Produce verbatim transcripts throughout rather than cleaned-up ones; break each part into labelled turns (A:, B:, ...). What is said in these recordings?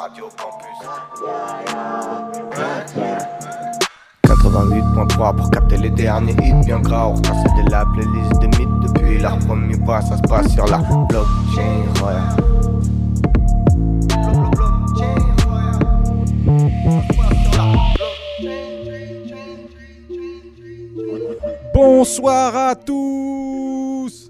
A: Radio Campus. quatre-vingt-huit virgule trois pour capter les derniers hits bien gras. On repasse de la playlist de mythes depuis leur premier pas. Ça se passe sur la blockchain, ouais.
B: Bonsoir à tous.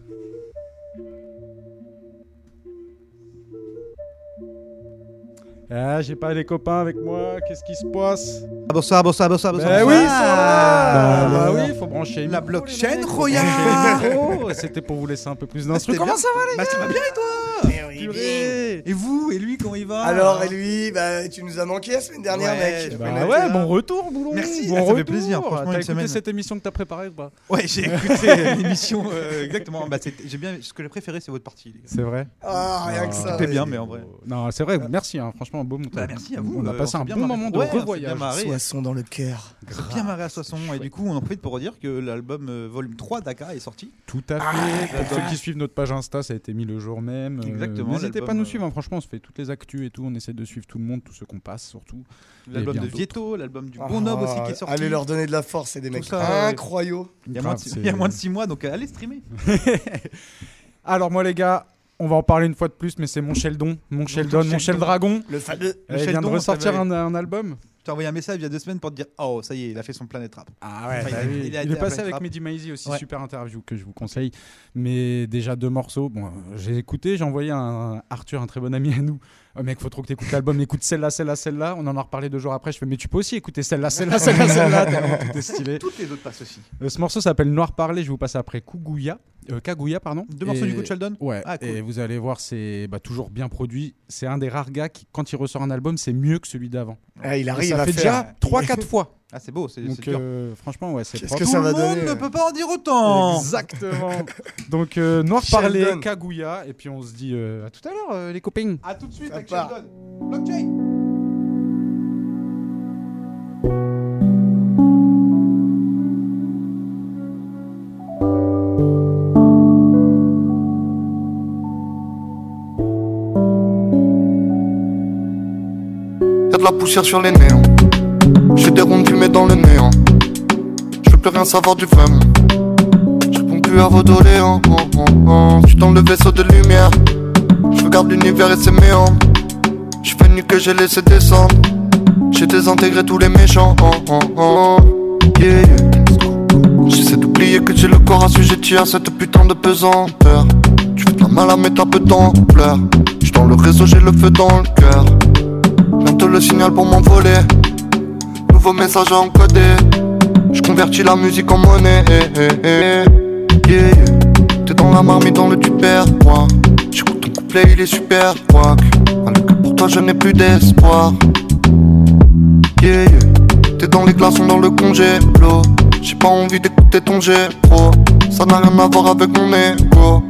B: Ah, j'ai pas les copains avec moi, qu'est-ce qui se passe?
C: Bonsoir, bonsoir, bonsoir, bonsoir.
B: Bah oui,
C: ah,
B: bah, bah oui, faut brancher
C: la blockchain, Roya.
B: C'était pour vous laisser un peu plus d'instru. Comment ça va les gars?
C: Bah ça va bien et toi?
B: Purée.
C: Et vous? Et lui, comment il va?
D: Alors, et lui, bah tu nous as manqué la semaine dernière,
C: ouais,
D: mec.
B: Bah ouais, bon retour, Boulon.
C: Merci,
B: bon
C: ah, ça
B: retour.
C: fait plaisir, franchement.
B: T'as
C: une
B: écouté
C: semaine.
B: cette émission que t'as préparée ou pas?
C: Ouais, j'ai écouté l'émission, euh, exactement. Bah, j'ai bien, ce que j'ai préféré, c'est votre partie, les gars.
B: C'est vrai.
D: Ah, rien
B: Ah,
D: que ça.
C: C'était
D: ouais.
C: bien, mais en vrai.
B: Non, c'est vrai, merci, hein, franchement, un beau montage.
C: Bah, merci à vous.
B: On a
C: euh,
B: passé
C: on
B: un
C: s'est bien
B: bon
C: marré.
B: moment de
C: Ouais, on s'est
B: revoyage.
C: bien marré.
D: Soissons dans le cœur.
C: On s'est bien marré à Soissons. Et du coup, on en profite pour dire que l'album euh, volume trois d'Aka est sorti.
B: Tout à fait.
C: Ah,
B: Pour ceux qui suivent notre page Insta, ça a été mis le jour même. Euh,
C: Exactement,
B: N'hésitez
C: l'album,
B: pas à nous
C: euh,
B: suivre, hein, franchement, on se fait toutes les actus et tout. On essaie de suivre tout le monde, tous ceux qu'on passe surtout.
C: L'album
B: Et
C: de
B: bien
C: Vieto, l'album du
D: Ah,
C: Bonob aussi qui est sorti.
D: Allez leur donner de la force, c'est des
C: Tout
D: mecs
C: ça, ouais.
D: incroyables.
C: Il y a moins de
B: Grave,
C: six-
B: c'est-
C: il y a moins de six mois, donc euh, allez streamer.
B: Alors, moi, les gars, on va en parler une fois de plus, mais c'est mon Sheldon, mon Sheldon, mon Shell Dragon.
D: Le fameux.
B: Il vient de
C: Sheldon,
B: ressortir
C: ça
B: un, un album.
C: Je t'ai envoyé un message il y a deux semaines pour te dire oh ça y est il a fait son Planet Rap.
B: Ah ouais,
C: Enfin,
B: bah
C: il,
B: oui.
C: il a
B: Il
C: été
B: est
C: à
B: passé
C: Planet
B: avec
C: Rap.
B: Mehdi Maizi aussi,
C: Ouais.
B: super interview que je vous conseille. Mais déjà deux morceaux. Bon, euh, j'ai écouté, j'ai envoyé un, un Arthur, un très bon ami à nous. Oh mec, faut trop que t'écoutes l'album. Écoute celle-là, celle-là, celle-là. On en a reparlé deux jours après. Je fais mais tu peux aussi écouter celle-là, celle-là, celle-là, celle-là. Tellement tout est stylé.
C: Toutes les autres passent aussi.
B: Euh, ce morceau s'appelle Noir Parler. Je vais vous passer après Kougouya, euh, Kagouya pardon.
C: Deux morceaux
B: Et-
C: du coup de Sheldon.
B: Ouais.
C: Ah, cool.
B: Et vous allez voir, c'est bah, toujours bien produit. C'est un des rares gars qui, quand il ressort un album, c'est mieux que celui d'avant.
D: Ah, il
B: Et
D: arrive
B: ça
D: à
B: fait
D: faire.
B: déjà trois quatre fois.
C: Ah c'est beau, c'est
B: Donc
C: c'est dur.
B: euh, franchement ouais, c'est
D: Qu'est-ce
B: propre.
D: que
C: Tout
D: ça
C: le
D: va
C: monde
D: donner,
C: ne
D: euh.
C: peut pas en dire autant.
B: Exactement. Donc euh, Noir Parler,
D: Sheldon.
B: Kagouya, et puis on se dit euh, à tout à l'heure euh, les copains.
C: À tout de suite
D: Ça
C: avec
D: part.
C: Sheldon. Blockchain.
A: Y'a de la poussière sur les néons. J'ai des rondes fumées dans le néant. Je veux plus rien savoir du vrai monde. Je réponds plus à vos doléants. Oh, oh, oh. Je suis dans le vaisseau de lumière. Je regarde l'univers et ses méandres. Je fais nu que j'ai laissé descendre. J'ai désintégré tous les méchants. Oh, oh, oh. Yeah, yeah. J'essaie d'oublier que j'ai le corps assujetti à cette putain de pesanteur. Tu fais de la mal à mettre un peu d'ampleur. J'suis dans le réseau, j'ai le feu dans le cœur. Bientôt le signal pour m'envoler. Nouveau message à encoder. Je convertis la musique en monnaie. Eh, eh, eh. Yeah, yeah. T'es dans la marmite, dans le tupperware. J'écoute ton couplet, il est super wack. Alors que pour toi je n'ai plus d'espoir. Yeah, yeah. T'es dans les glaçons, dans le congélo. J'ai pas envie d'écouter ton jet pro. Ça n'a rien à voir avec mon ego.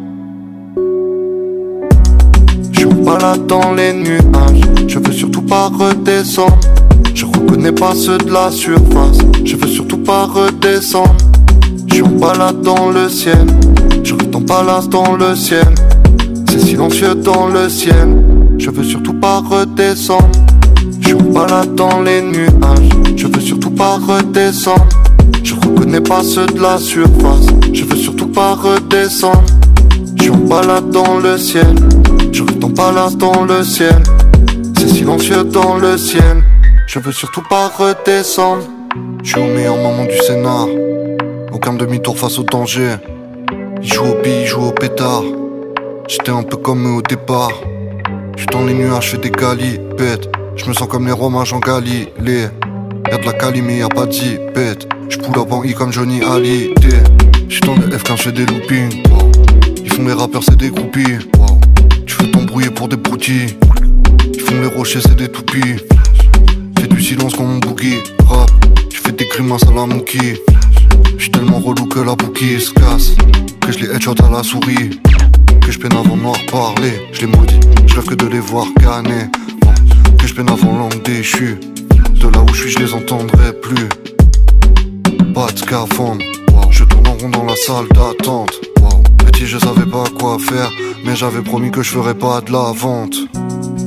A: Je suis balade dans les nuages. Je veux surtout pas redescendre. Je reconnais pas ceux de la surface. Je veux surtout pas redescendre. Je suis en balade dans le ciel. Je rêve en palace dans le ciel. C'est silencieux dans le ciel. Je veux surtout pas redescendre. Je suis en balade dans les nuages. Je veux surtout pas redescendre. Je reconnais pas ceux de la surface. Je veux surtout pas redescendre. Je suis en balade dans le ciel. Je rêve en palace dans le ciel. C'est silencieux dans le ciel. Je veux surtout pas redescendre. Je suis au meilleur moment du scénar. Aucun demi-tour face au danger. Ils jouent au billes, ils jouent au pétard. J'étais un peu comme eux au départ. J'suis dans les nuages, j'fais des galipettes. J'me sens comme les Romains, Jean Galilée. Y'a de la cali mais y'a pas de zipette. J'poule up en I comme Johnny Hallyday. J'suis dans le F quinze, j'fais des loopings. Ils font les rappeurs, c'est des groupies. Tu fais t'embrouiller pour des broutilles. Ils font les rochers, c'est des toupies. Fais du silence comme mon boogie. Rap, tu fais des grimaces à la Mookie. J'suis tellement relou que la bouquille se casse. Que je les headshot à la souris. Que je peine avant noir parler. Je les maudis, je rêve que de les voir canner. Que je peine avant langue déchue. De là où je suis, je les entendrai plus. Pas de scaphandre. Je tourne en rond dans la salle d'attente. Petit, je savais pas quoi faire. Mais j'avais promis que je ferais pas de la vente. Je suis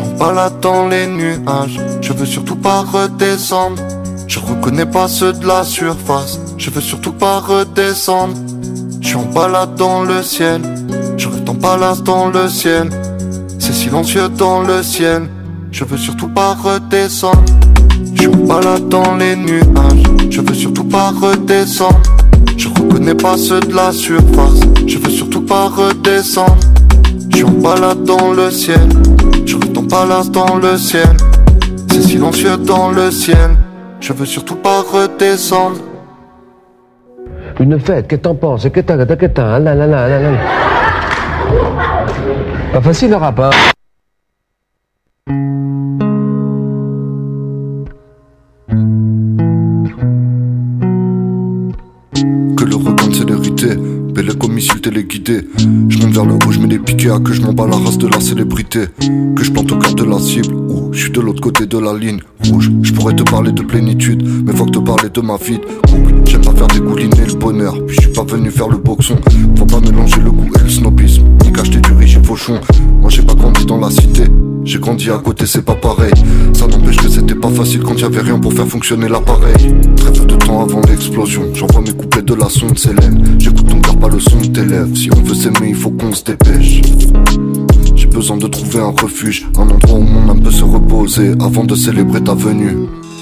A: Je suis en balade dans les nuages, je veux surtout pas redescendre. Je reconnais pas ceux de la surface, je veux surtout pas redescendre. Je suis en balade dans le ciel, je rêve en palace dans le ciel. C'est silencieux dans le ciel, je veux surtout pas redescendre. Je suis en balade dans les nuages, je veux surtout pas redescendre. Je reconnais pas ceux de la surface, je veux surtout pas redescendre. Je suis en balade dans le ciel, je rêve en palace dans le ciel. C'est silencieux dans le ciel, je veux surtout pas redescendre.
E: Une fête, qu'est-ce que t'en penses? Qu'est-ce que t'as, qu'est-ce que t'as, là, là, là, là, là. Pas facile le rap, hein.
A: Que le regain de célérité, belle comme missile téléguidé. Je monte vers le haut, je mets les piquets à que je m'en bats la race de la célébrité. Que je plante au cœur de la cible, ou je suis de l'autre côté de la ligne rouge. Je pourrais te parler de plénitude, mais faut que te parler de ma vie de couple. J'aime pas faire dégouliner le bonheur, puis je suis pas venu faire le boxon. Faut pas mélanger le goût et le snobisme, ni qu'acheter du riche et fauchon. Moi j'ai pas grandi dans la cité, j'ai grandi à côté, c'est pas pareil. Ça n'empêche que c'était pas facile quand y'avait rien pour faire fonctionner l'appareil. Très peu de temps avant l'explosion, j'envoie mes couplets de la sonde s'élève. J'écoute ton cœur, pas le son de tes lèvres. Si on veut s'aimer, il faut qu'on se dépêche. J'ai besoin de trouver un refuge, un endroit où mon âme peut se reposer avant de célébrer ta venue.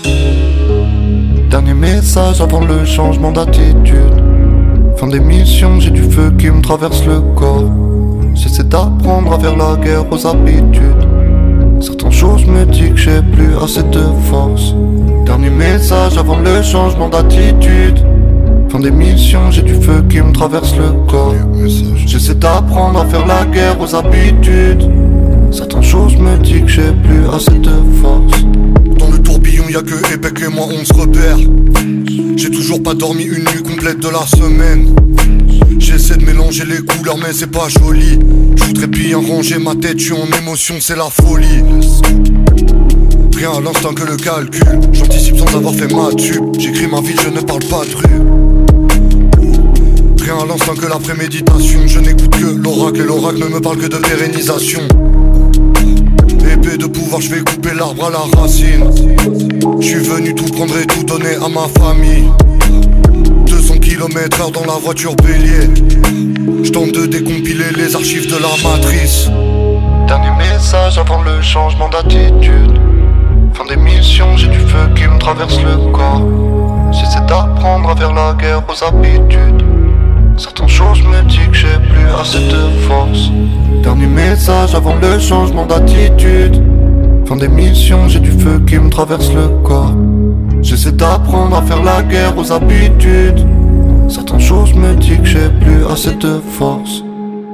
A: Dernier message avant le changement d'attitude. Fin d'émission, j'ai du feu qui me traverse le corps. J'essaie d'apprendre à faire la guerre aux habitudes. Certaines choses me disent que j'ai plus assez de force. Dernier message avant le changement d'attitude. Fin d'émission, j'ai du feu qui me traverse le corps. J'essaie d'apprendre à faire la guerre aux habitudes. Certaines choses me disent que j'ai plus assez de force. Dans le tourbillon, y'a que Epic et moi, on se repère. J'ai toujours pas dormi une nuit complète de la semaine. J'essaie de mélanger les couleurs mais c'est pas joli. Je voudrais bien ranger ma tête, je suis en émotion, c'est la folie. Rien à l'instinct que le calcul. J'anticipe sans avoir fait ma tube. J'écris ma vie, je ne parle pas de rue. Rien à l'instinct que la préméditation. Je n'écoute que l'oracle et l'oracle ne me parle que de pérennisation. Épée de pouvoir, je vais couper l'arbre à la racine. Je suis venu tout prendre et tout donner à ma famille. deux cents kilomètres heure dans la voiture bélier. Je tente de décompiler les archives de la matrice. Dernier message avant le changement d'attitude. Fin d'émission, j'ai du feu qui me traverse le corps. J'essaie d'apprendre à faire la guerre aux habitudes. Certaines choses me disent que j'ai plus assez de force. Dernier message avant le changement d'attitude. Fin d'émission, j'ai du feu qui me traverse le corps. J'essaie d'apprendre à faire la guerre aux habitudes. Certaines choses me disent que j'ai plus assez de force.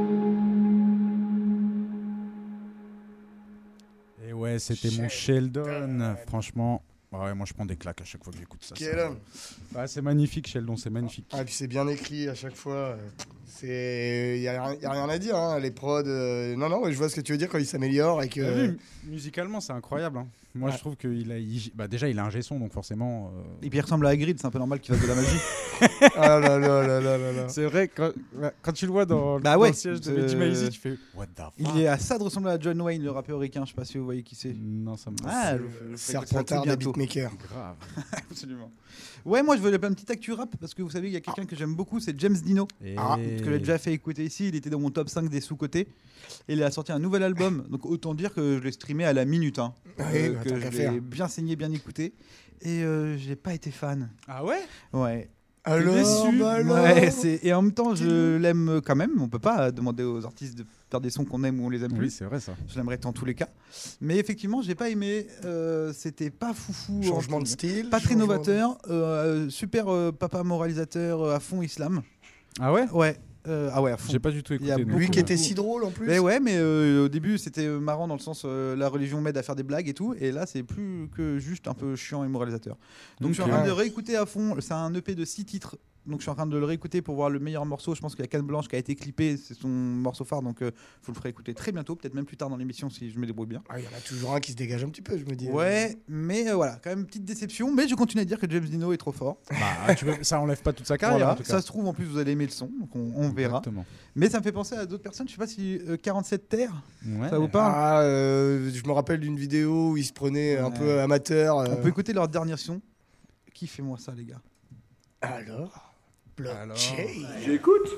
B: Et ouais, c'était mon Sheldon. Franchement, ouais, moi je prends des claques à chaque fois que j'écoute ça.
D: Quel
B: ça
D: homme.
B: Ouais, c'est magnifique, Sheldon, c'est magnifique.
D: Ah, et puis c'est bien écrit à chaque fois. C'est, y a, y a rien à dire. Hein. Les prods. Euh... Non, non, je vois ce que tu veux dire quand il s'améliore et que.
B: T'as vu, musicalement, c'est incroyable. Hein. Moi,
D: Ouais.
B: je trouve qu'il a, il- bah, déjà, il a un G-son, donc forcément. euh,
C: Et puis il ressemble à Hagrid, c'est un peu normal qu'il fasse de la magie.
D: Ah là là là là là là.
B: C'est vrai, quand, quand tu le vois dans,
C: Bah
B: dans
C: ouais,
B: le siège de
C: c'est-
B: Lady Maisy, tu fais What the fuck.
C: Il est à ça de ressembler à John Wayne, le rappeur ricain. Je sais pas si vous voyez qui c'est.
B: Non, ça me
C: Ah, je, je, je
D: Serpentard des beatmakers.
B: grave.
C: Absolument. Ouais, moi je veux un petit actu rap parce que vous savez, il y a quelqu'un que j'aime beaucoup, c'est James Dino.
B: Et...
D: Ah,
C: Que j'ai déjà fait écouter ici, il était dans mon top cinq des sous-côtés. Et il a sorti un nouvel album, donc autant dire que je l'ai streamé à la minute. Hein.
D: Oui,
C: Euh,
D: bah,
C: que
D: tant
C: je
D: qu'à
C: l'ai
D: faire.
C: bien saigné, bien écouté. Et euh, j'ai pas été fan.
B: Ah ouais.
C: Ouais.
D: Alors,
B: déçu.
D: bah alors.
C: Ouais, c'est... Et en même temps, je l'aime quand même. On peut pas demander aux artistes de faire des sons qu'on aime ou on les aime
B: Oui,
C: plus.
B: c'est vrai ça.
C: Je l'aimerais dans tous les cas. Mais effectivement, j'ai pas aimé. Euh, c'était pas foufou.
D: Changement
C: en-
D: de style.
C: Pas très
D: changement-
C: novateur. Euh, super euh, papa moralisateur euh, à fond islam.
B: Ah ouais.
C: Ouais. Euh, ah ouais, à fond.
B: J'ai pas du tout
C: Il y a
B: écouté.
C: beaucoup
D: Lui
B: donc,
D: qui
B: euh,
D: était si drôle en plus.
C: Mais ouais, mais euh, au début c'était euh, marrant dans le sens euh, la religion m'aide à faire des blagues et tout, et là c'est plus que juste un peu chiant et moralisateur. Donc je suis en train
D: ouais.
C: de réécouter à fond. C'est un E P de six titres donc je suis en train de le réécouter pour voir le meilleur morceau. Je pense qu'il y a Canne Blanche qui a été clippé, c'est son morceau phare, donc euh, vous le ferez écouter très bientôt, peut-être même plus tard dans l'émission si je me débrouille bien.
D: Ah, il y en a toujours un qui se dégage un petit peu, je me dis.
C: Ouais, mais euh, voilà, quand même petite déception, mais je continue à dire que James Dino est trop fort.
B: Bah, tu veux, ça enlève pas toute sa carrière.
C: Voilà,
B: en tout cas.
C: ça se trouve en plus vous allez aimer le son, donc on, on verra.
B: Exactement.
C: Mais ça me fait penser à d'autres personnes, je sais pas si euh, quarante-sept Terre,
B: Ouais.
C: ça vous parle.
D: Ah, euh, je me rappelle d'une vidéo où ils se prenaient un
C: Ouais.
D: peu amateur. euh.
C: On peut écouter leur dernier son. Kiffez-moi ça les gars.
D: Alors, blockchain.
F: J'écoute.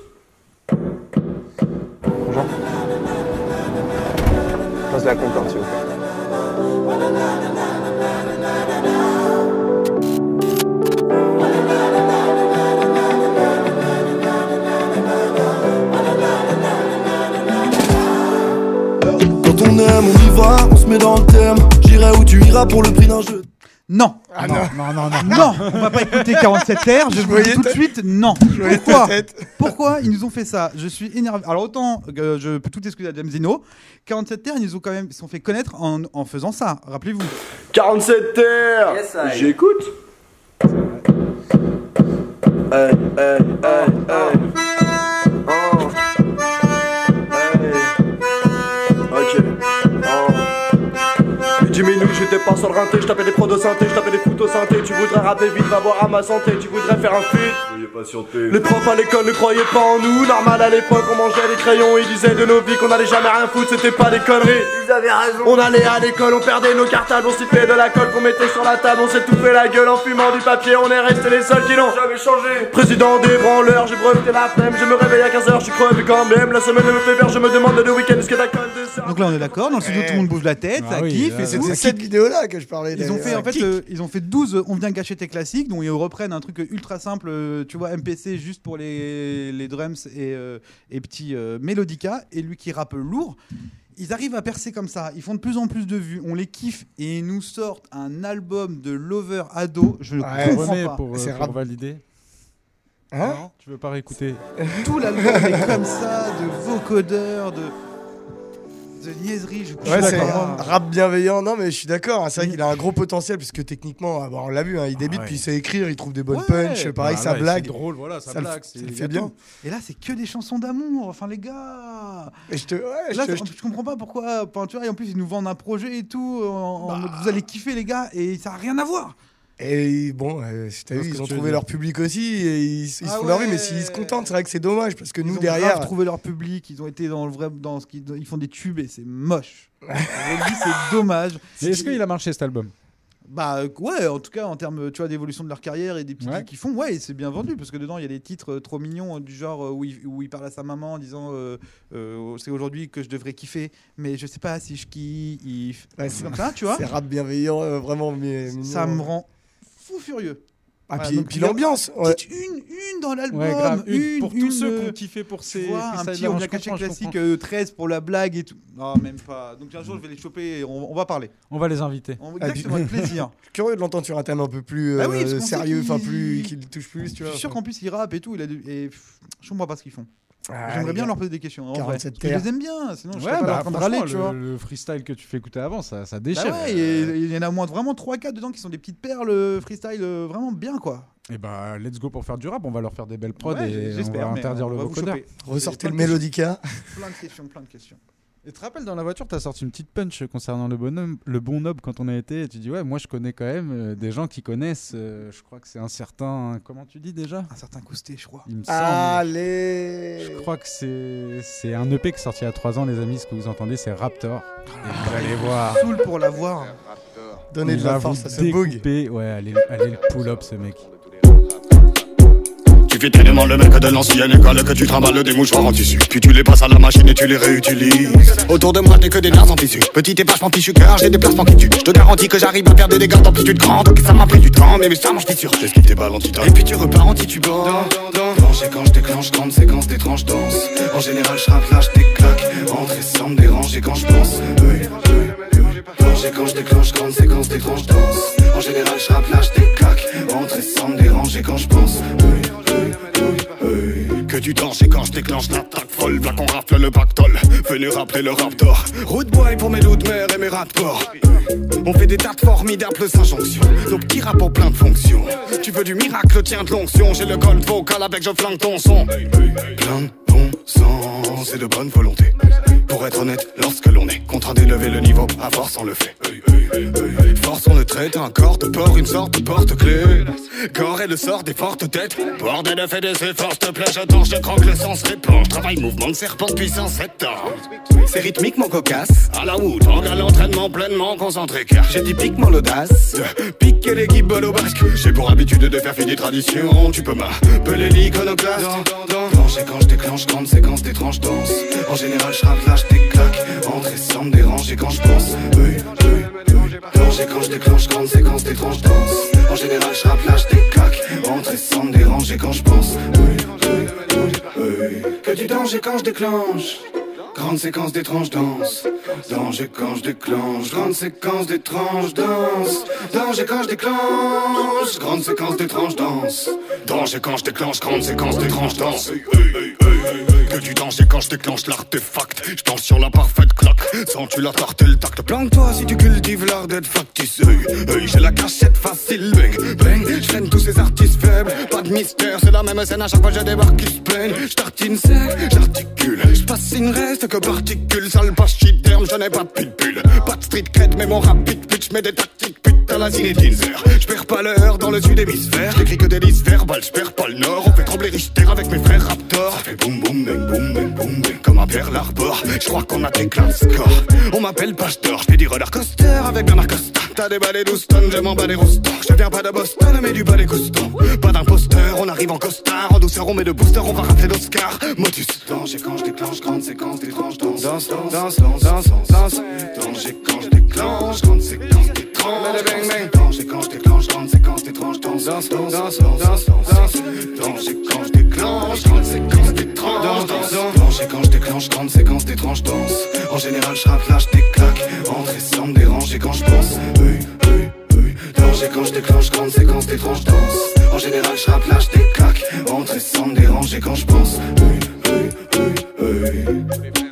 G: Bonjour. Passe la Concorde, s'il vous plaît.
A: Quand on aime, on y va, on se met dans le thème. J'irai où tu iras pour le prix d'un jeu.
C: Non,
B: Ah non, non, non, non.
C: non, on va pas écouter quarante-sept Terre, je vous le dis
D: voyais
C: tout de
D: ta-
C: suite, non.
D: voyais ta
C: Pourquoi
D: tête.
C: Pourquoi ils nous ont fait ça? Je suis énervé. Alors autant que je peux tout excuser à James Dino, quarante-sept Terre, ils nous ont quand même ils se sont fait connaître en, en faisant ça, rappelez-vous.
F: quarante-sept Terre.
H: Yes, I.
F: J'écoute. Hey, hey, hey, hey. Oh. Hey. Ok. Oh. Jimmy nous, j'étais pas sur le rinté, je tapais des prods au synthé, je tapais des foot au synthé. Tu voudrais rapper vite, va boire à ma santé, tu voudrais faire un feat.
I: Veuillez patienter.
F: Les profs à l'école ne croyaient pas en nous. Normal à l'époque, on mangeait des crayons. Ils disaient de nos vies qu'on allait jamais rien foutre, c'était pas des conneries.
H: Ils avaient raison.
F: On allait à l'école, on perdait nos cartables, on sifflait de la colle qu'on mettait sur la table, on s'est tout fait la gueule en fumant du papier, on est restés les seuls qui n'ont
H: J'avais changé.
F: Président des branleurs, j'ai breveté la flemme, je me réveille à quinze heures, je suis crevé quand même. La semaine me fait peur, je me demande le week-end est-ce que ta colle de ça.
C: Donc là on est d'accord, dans le studio tout le monde bouge la tête,
B: Ah
C: ça
B: oui,
C: kiffe
B: là,
C: et
B: c'est-
C: tout.
D: C'est cette vidéo-là que je parlais.
C: Ils ont fait
D: d'ailleurs.
C: en fait euh, ils ont fait douze on vient gâcher tes classiques, dont ils reprennent un truc ultra simple, euh, tu vois, M P C juste pour les, les drums et, euh, et petits euh, Melodica, et lui qui rappe lourd. Ils arrivent à percer comme ça, ils font de plus en plus de vues, on les kiffe et ils nous sortent un album de Lover Ado, je ne
D: Ouais,
C: comprends
B: Remets
C: pas.
B: pour, euh,
D: C'est
B: pour
D: rap-
B: valider.
D: Hein
B: Non, tu veux pas réécouter?
C: Tout l'album est comme ça, de vocodeurs, de de niaiseries, je
D: Ouais, c'est
C: d'accord.
D: rap bienveillant. Non, mais je suis d'accord. hein, C'est vrai qu'il a un gros potentiel, puisque techniquement, ah, bah, on l'a vu, hein, il débute,
B: ouais.
D: puis il sait écrire, il trouve des bonnes
C: Ouais,
D: punch. Pareil,
B: Bah,
D: ça
B: là,
D: blague.
B: C'est drôle, voilà, ça,
D: Ça le-
B: blague.
D: ça
B: c'est-
D: le
B: il y
D: fait
B: a
D: bien.
B: tout.
C: Et là, c'est que des chansons d'amour, enfin les gars.
D: Et je te, ouais, je
C: Là,
D: te-
C: je, je comprends pas pourquoi. Enfin, tu vois, et en plus, ils nous vendent un projet et tout. En, en mode, vous allez kiffer, les gars, et ça a rien à voir.
D: Et bon, euh, t'as
B: Parce
D: vu,
B: que
D: ils ont
B: tu veux
D: trouvé
B: dire.
D: leur public aussi, et ils, ils se
C: Ah
D: font leur vie,
C: ouais.
D: mais s'ils se contentent, c'est vrai que c'est dommage, parce que
C: Ils
D: nous,
C: ont
D: derrière.
C: grave trouvé leur public. Ils ont été dans le vrai, dans ce qu'ils ils font des tubes et c'est moche. Je vous le dis, c'est dommage.
B: Mais est-ce qu'il a marché cet album?
C: Bah euh, ouais, en tout cas en termes, tu vois, d'évolution de leur carrière et des petits
B: Ouais.
C: trucs qu'ils font, ouais, et c'est bien vendu parce que dedans il y a des titres euh, trop mignons euh, du genre euh, où, il, où il parle à sa maman en disant euh, euh, c'est aujourd'hui que je devrais kiffer, mais je sais pas si je kiffe.
D: Ouais,
C: C'est
D: c'est
C: comme ça, tu vois.
D: C'est rap bienveillant, euh, vraiment mais, mignon.
C: Ça me rend fou furieux.
D: Ah,
C: Voilà,
D: puis,
C: donc,
D: puis
C: il y a
D: l'ambiance. Ouais.
C: Petite une, une dans l'album,
B: Ouais, grave. Une,
C: une,
B: pour
C: une,
B: tous ceux
C: euh,
B: qui ont kiffé pour
C: tu
B: ces
C: vois, un
B: freestyles
C: petit
B: là,
C: on
B: je
C: vient caché
B: comprends, je
C: classique
B: comprends.
C: euh, treize pour la blague et tout. Non, même pas. Donc un jour je vais les choper et on, on va parler.
B: On va les inviter.
C: On,
D: Ah,
C: exactement, avec plaisir.
D: Je suis curieux de l'entendre sur un thème un peu plus
C: Bah
D: euh,
C: oui, parce qu'on sait
D: sérieux, enfin
C: qu'il-
D: plus, qui le touche plus, tu
C: Je
D: vois.
C: suis sûr qu'en plus ils rappent et tout. Il a du- et pff, je comprends pas ce qu'ils font.
D: Ah,
C: J'aimerais
D: les
C: bien
D: gars.
C: leur poser des questions. En vrai.
D: quarante-sept
C: Parce que je
D: terres.
C: les aime bien, sinon je
B: Ouais,
C: serais pas là
B: bah,
C: en train de râler,
B: franchement,
C: tu vois.
B: le, le freestyle que tu fais écouter avant, ça, ça
C: Bah
B: déchire.
C: ouais, et il y en a moins vraiment trois quatre dedans qui sont des petites perles euh, freestyle euh, vraiment bien quoi.
B: Et bah, let's go pour faire du rap. On va leur faire des belles prods
C: Ouais,
B: et on
C: j'espère,
B: va
C: mais
B: interdire
C: on
B: le
C: va vous
B: vocodeur.
C: choper.
D: Ressortez
C: Plein
D: le
C: de
D: Melodica.
C: questions, Plein de questions, plein de questions.
B: Et tu te rappelles, dans la voiture, tu as sorti une petite punch concernant le bonhomme, le bon nob quand on a été. Et tu dis, ouais, moi je connais quand même euh, des gens qui connaissent. euh, je crois que c'est un certain. Comment tu dis déjà?
C: Un certain Coustet, je crois.
B: Il me semble.
D: Allez.
B: Je crois que c'est c'est un E P qui est sorti il y a trois ans, les amis. Ce que vous entendez, c'est Raptor. Et vous allez voir.
C: Saoul pour l'avoir.
D: Donnez
B: Il
D: de
B: va
D: la
B: vous
D: force à ce bug.
B: découper. Ouais, allez, allez le pull-up, ce mec.
I: Tu fais tellement le mec de l'ancienne école que tu trimbales des mouchoirs en tissu. Puis tu les passes à la machine et tu les réutilises. Autour de moi t'es que des nerfs en tissu. Petit et vachement fichu cœur, j'ai des placements qui tuent. Je te garantis que j'arrive à faire des dégâts d'amplitude grande. Ok, ça m'a pris du temps, mais, mais ça marche t'es sûr. J'esquive tes balles anti-temps. Et puis tu repars en titubant. Danger quand je déclenche, grande séquence d'étranges danses. En général je rappe, lâche des claques. Entrer sans me déranger quand je pense. Oui, oui. Danger quand je déclenche, grande séquence d'étranges danses. En général je rappe, lâche des claques. Entrer sans me déranger quand je pense. Oui, oui, oui, oui. Que du danger quand je déclenche l'attaque folle. Là qu'on rafle le pactole, venu rappeler le raptor. Route boy pour mes loups de mer et mes rats de porc. On fait des tas de formidables injonctions. Nos petits rap ont plein de fonctions. Tu veux du miracle, tiens de l'onction. J'ai le gold vocal avec je flanque ton son. Plein de bon sens et de bonne volonté. Pour être honnête, lorsque l'on est contraint d'élever le niveau, à force on le fait. Force on le traite, un corps de porc, une sorte de porte-clé. Corps est le sort des fortes têtes. Bordel de fait des efforts, s'il te plaît, je torche, je croque, le sang se répand. Travail, mouvement de serpent, puissance, sept ans. C'est rythmique, mon cocasse. À la Wood, en à l'entraînement pleinement concentré. Car j'ai typiquement l'audace de piquer l'équipe bol au basque. J'ai pour habitude de faire fi des traditions. Tu peux m'appeler l'iconoclaste. Danger quand je déclenche, grande séquence d'étranges danses. En général, je rappe, lâche des claques. Entrer sans me déranger quand je pense. Oui, oui. Danger quand je déclenche, grande séquence d'étranges danses. En général, je rappe, lâche des claques. Entrer sans me déranger quand je pense. Oui, oui, oui, oui. Que du danger quand je déclenche. Grande séquence d'étranges danses. Danger quand je déclenche. Grande séquence d'étranges danses. Danger quand je déclenche. Grande séquence d'étranges danses. Danger quand je déclenche. Grande séquence d'étranges danses. Que du danger quand je déclenche l'artefact. Je danse sur la parfaite claque. Sens-tu la tarte et le tact? Planque-toi si tu cultives l'art d'être factice. Hey, hey, j'ai la cachette facile. Bang, bang. Je traîne tous ces artistes faibles. Pas de mystère, c'est la même scène à chaque fois je débarque qui se plaignent. Je tartine sec, j'articule. Je fascine, reste que particules. Sale pachyderme, je n'ai pas de pilpule. Pas de street cred, mais mon rapide pitch. Mais des tactiques, putain la Zinedine Zer. Je perds pas l'heure dans le sud hémisphère. J'écris que des listes verbales, je perds pas le nord. On fait trembler Richter avec mes frères Raptor. Ça fait boum boum bang boum bang boum bang comme un Pearl Harbor. Je crois qu'on a déclin le score. On m'appelle Pasteur, je fais du roller coaster avec Bernard Costa. T'as des balais douze tonnes, je m'en bats les rostons. Je viens pas de Boston mais du balai costaud. Pas d'imposteur, on arrive en costard. En douceur on met de booster, on va rafler l'Oscar. Motus. Danger quand je déclenche, grande séquence d'étranges danses. Danse, danse, danse, danse, danse, danse. Danger quand je déclenche, grande séquence d'étranges danses. Danger quand je déclenche, grande séquence d'étranges danses. Danse, danse, danse, danse, danse. Danger quand je déclenche, grande séquence d'étranges danses. Danger quand je déclenche, grande séquence d'étranges danses. En général je rappe, lâche des claques. Entrer sans me déranger quand je pense. Oui, oui, oui. Danger quand je déclenche, grande séquence d'étranges danses. En général je rappe, lâche des claques. Entrer sans me déranger quand je pense. Oui, oui, oui, oui.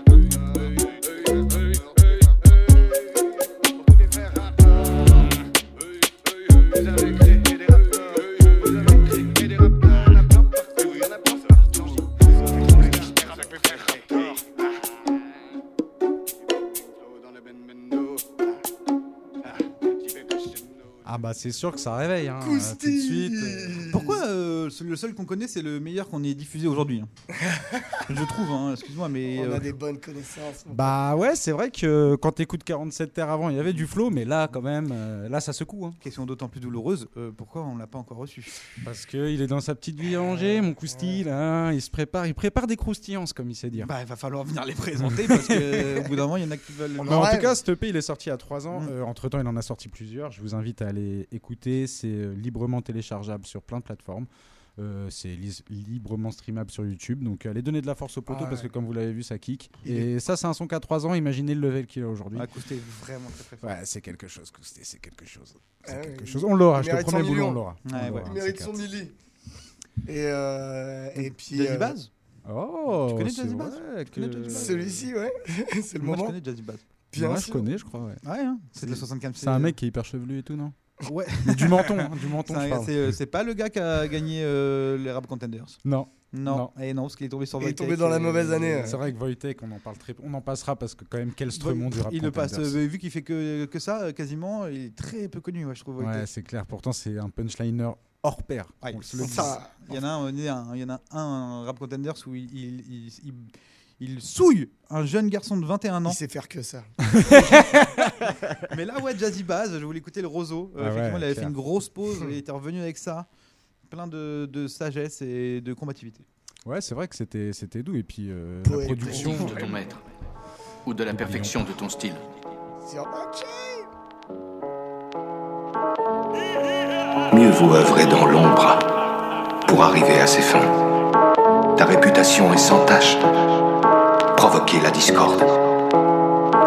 B: Ah bah c'est sûr que ça réveille, hein, tout de suite.
C: Pourquoi euh, le seul qu'on connaît, c'est le meilleur qu'on ait diffusé aujourd'hui, hein. Je trouve, hein, excuse-moi, mais...
D: On
C: euh...
D: a des bonnes connaissances.
B: Bah ouais, c'est vrai que quand t'écoutes quarante-sept terres avant, il y avait du flow, mais là quand même, euh, là ça secoue, hein.
C: Question d'autant plus douloureuse, euh, pourquoi on l'a pas encore reçu?
B: Parce qu'il est dans sa petite vie à Angers, mon Cousti, là, il se prépare, il prépare des croustillances, comme il sait dire.
C: Bah il va falloir venir les présenter, parce qu'au bout d'un moment, il y en a qui veulent...
B: Mais en tout cas, ce E P, il est sorti il y a trois ans, mmh. euh, entre temps il en a sorti plusieurs, je vous invite à aller écouter, c'est euh, librement téléchargeable sur plein de plateformes. Euh, c'est li- librement streamable sur YouTube, donc allez donner de la force au poteau, ah ouais. Parce que comme vous l'avez vu, ça kick. Il et est... ça, c'est un son qu'à trois ans, imaginez le level qu'il a aujourd'hui.
C: Ah, Kousté est vraiment très très fort.
B: Ouais, c'est quelque chose, Kousté, c'est quelque chose. C'est
D: ah
B: quelque
D: ouais,
B: chose. On l'aura,
D: je
B: te promets, boulot, on l'aura.
C: Ouais,
B: on
C: ouais.
B: l'aura.
D: Il mérite son Lily. Et, euh, et puis.
C: Jazzy
D: euh...
C: Bass.
B: Oh,
C: tu connais Jazzy Bass
B: que...
D: Celui-ci, ouais. C'est le
C: Moi,
D: moment.
C: je connais Jazzy Bass.
B: Moi, je connais, je crois, ouais.
C: Ouais, hein. C'est de la soixante-quinze.
B: C'est un mec qui est hyper chevelu et tout, non?
C: Ouais.
B: Mais du menton, hein, du menton.
C: C'est, un, c'est, c'est pas le gars qui a gagné euh, les Rap Contenders.
B: Non.
C: Non.
B: non.
C: Et non, parce qu'il est tombé sur Wojtek.
D: Il est tombé dans la mauvaise année. Ouais.
B: C'est vrai que Wojtek, on en parle très, on en passera parce que quand même quel stremont du Rap
C: il
B: Contenders.
C: Le passe, euh, vu qu'il fait que que ça, quasiment, il est très peu connu, ouais, je trouve. Wojtek.
B: Ouais, c'est clair. Pourtant, c'est un punchliner hors pair.
C: Ouais, ça. Il y en a un, il y en a un, un Rap Contenders où il, il, il, il Il souille un jeune garçon de vingt et un ans.
D: Il sait faire que ça.
C: Mais là, ouais, Jazzy Bass, je voulais écouter le Roseau. Euh, ah effectivement, ouais, il avait clair. fait une grosse pause et il était revenu avec ça. Plein de, de sagesse et de combativité.
B: Ouais, c'est vrai que c'était, c'était doux. Et puis, euh,
D: ouais,
B: la production.
H: De ton maître. Ou de la perfection de ton style.
J: Mieux vaut œuvrer dans l'ombre pour arriver à ses fins. Ta réputation est sans tache. Provoquer la discorde.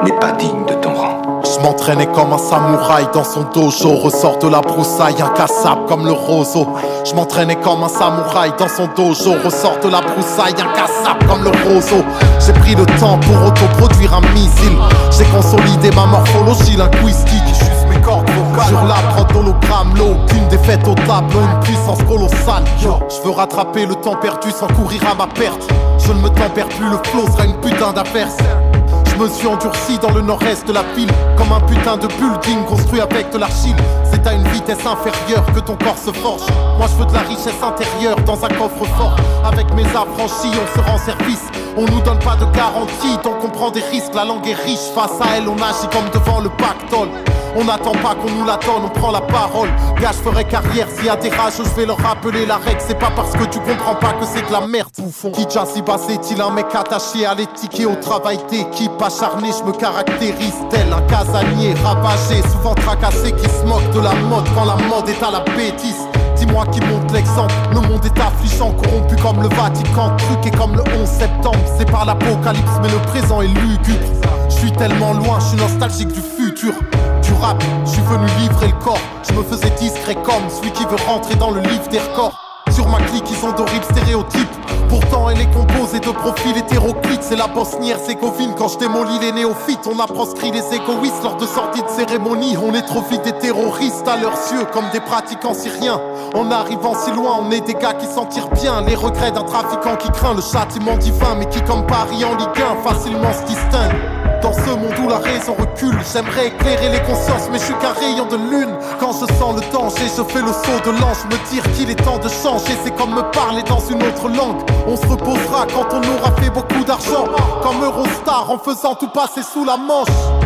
J: n'est pas digne de ton rang.
K: Je m'entraînais comme un samouraï dans son dojo. Ressort de la broussaille, incassable comme le roseau. Je m'entraînais comme un samouraï dans son dojo. Ressort de la broussaille, incassable comme le roseau. J'ai pris le temps pour autoproduire un missile. J'ai consolidé ma morphologie linguistique. Juste mes cordes vocales. Sur la prod hologramme, l'eau, aucune défaite au tableau, une puissance colossale. Je veux rattraper le temps perdu sans courir à ma perte. Je ne me tempère plus, le flow sera une putain d'averse. Je me suis endurci dans le nord-est de la ville, comme un putain de building construit avec de l'argile. C'est à une vitesse inférieure que ton corps se forge. Moi je veux de la richesse intérieure dans un coffre-fort. Avec mes affranchis on se rend service. On nous donne pas de garantie, donc on prend des risques. La langue est riche, face à elle on agit comme devant le pactole. On n'attend pas qu'on nous la donne, on prend la parole. Gars, je ferai carrière, s'il y a des rages, je vais leur rappeler la règle. C'est pas parce que tu comprends pas que c'est de la merde, bouffon. Kidja si bas est-il un mec attaché à l'éthique et au travail d'équipe. Acharné, je me caractérise tel un casanier ravagé, souvent tracassé, qui se moque de la mode quand la mode est à la bêtise. Dis-moi qui montre l'exemple, le monde est affligeant, corrompu comme le Vatican. Truc est comme le onze septembre, c'est pas l'apocalypse mais le présent est lugubre. Je suis tellement loin, je suis nostalgique du futur. Du rap, je suis venu livrer le corps. Je me faisais discret comme celui qui veut rentrer dans le livre des records. Sur ma clique, ils ont d'horribles stéréotypes. Pourtant, elle est composée de profils hétéroclites. C'est la Bosnie-Herzégovine. Quand je démolis les néophytes, on a proscrit les égoïstes lors de sorties de cérémonie. On est trop vite des terroristes à leurs yeux, comme des pratiquants syriens. En arrivant si loin, on est des gars qui s'en tirent bien. Les regrets d'un trafiquant qui craint le châtiment divin, mais qui, comme Paris en Ligue un, facilement se distingue. Dans ce monde où la raison recule, j'aimerais éclairer les consciences, mais je suis qu'un rayon de lune. Quand je sens le danger, je fais le saut de l'ange. Me dire qu'il est temps de changer, c'est comme me parler dans une autre langue. On se reposera quand on aura fait beaucoup d'argent, comme Eurostar en faisant tout passer sous la manche.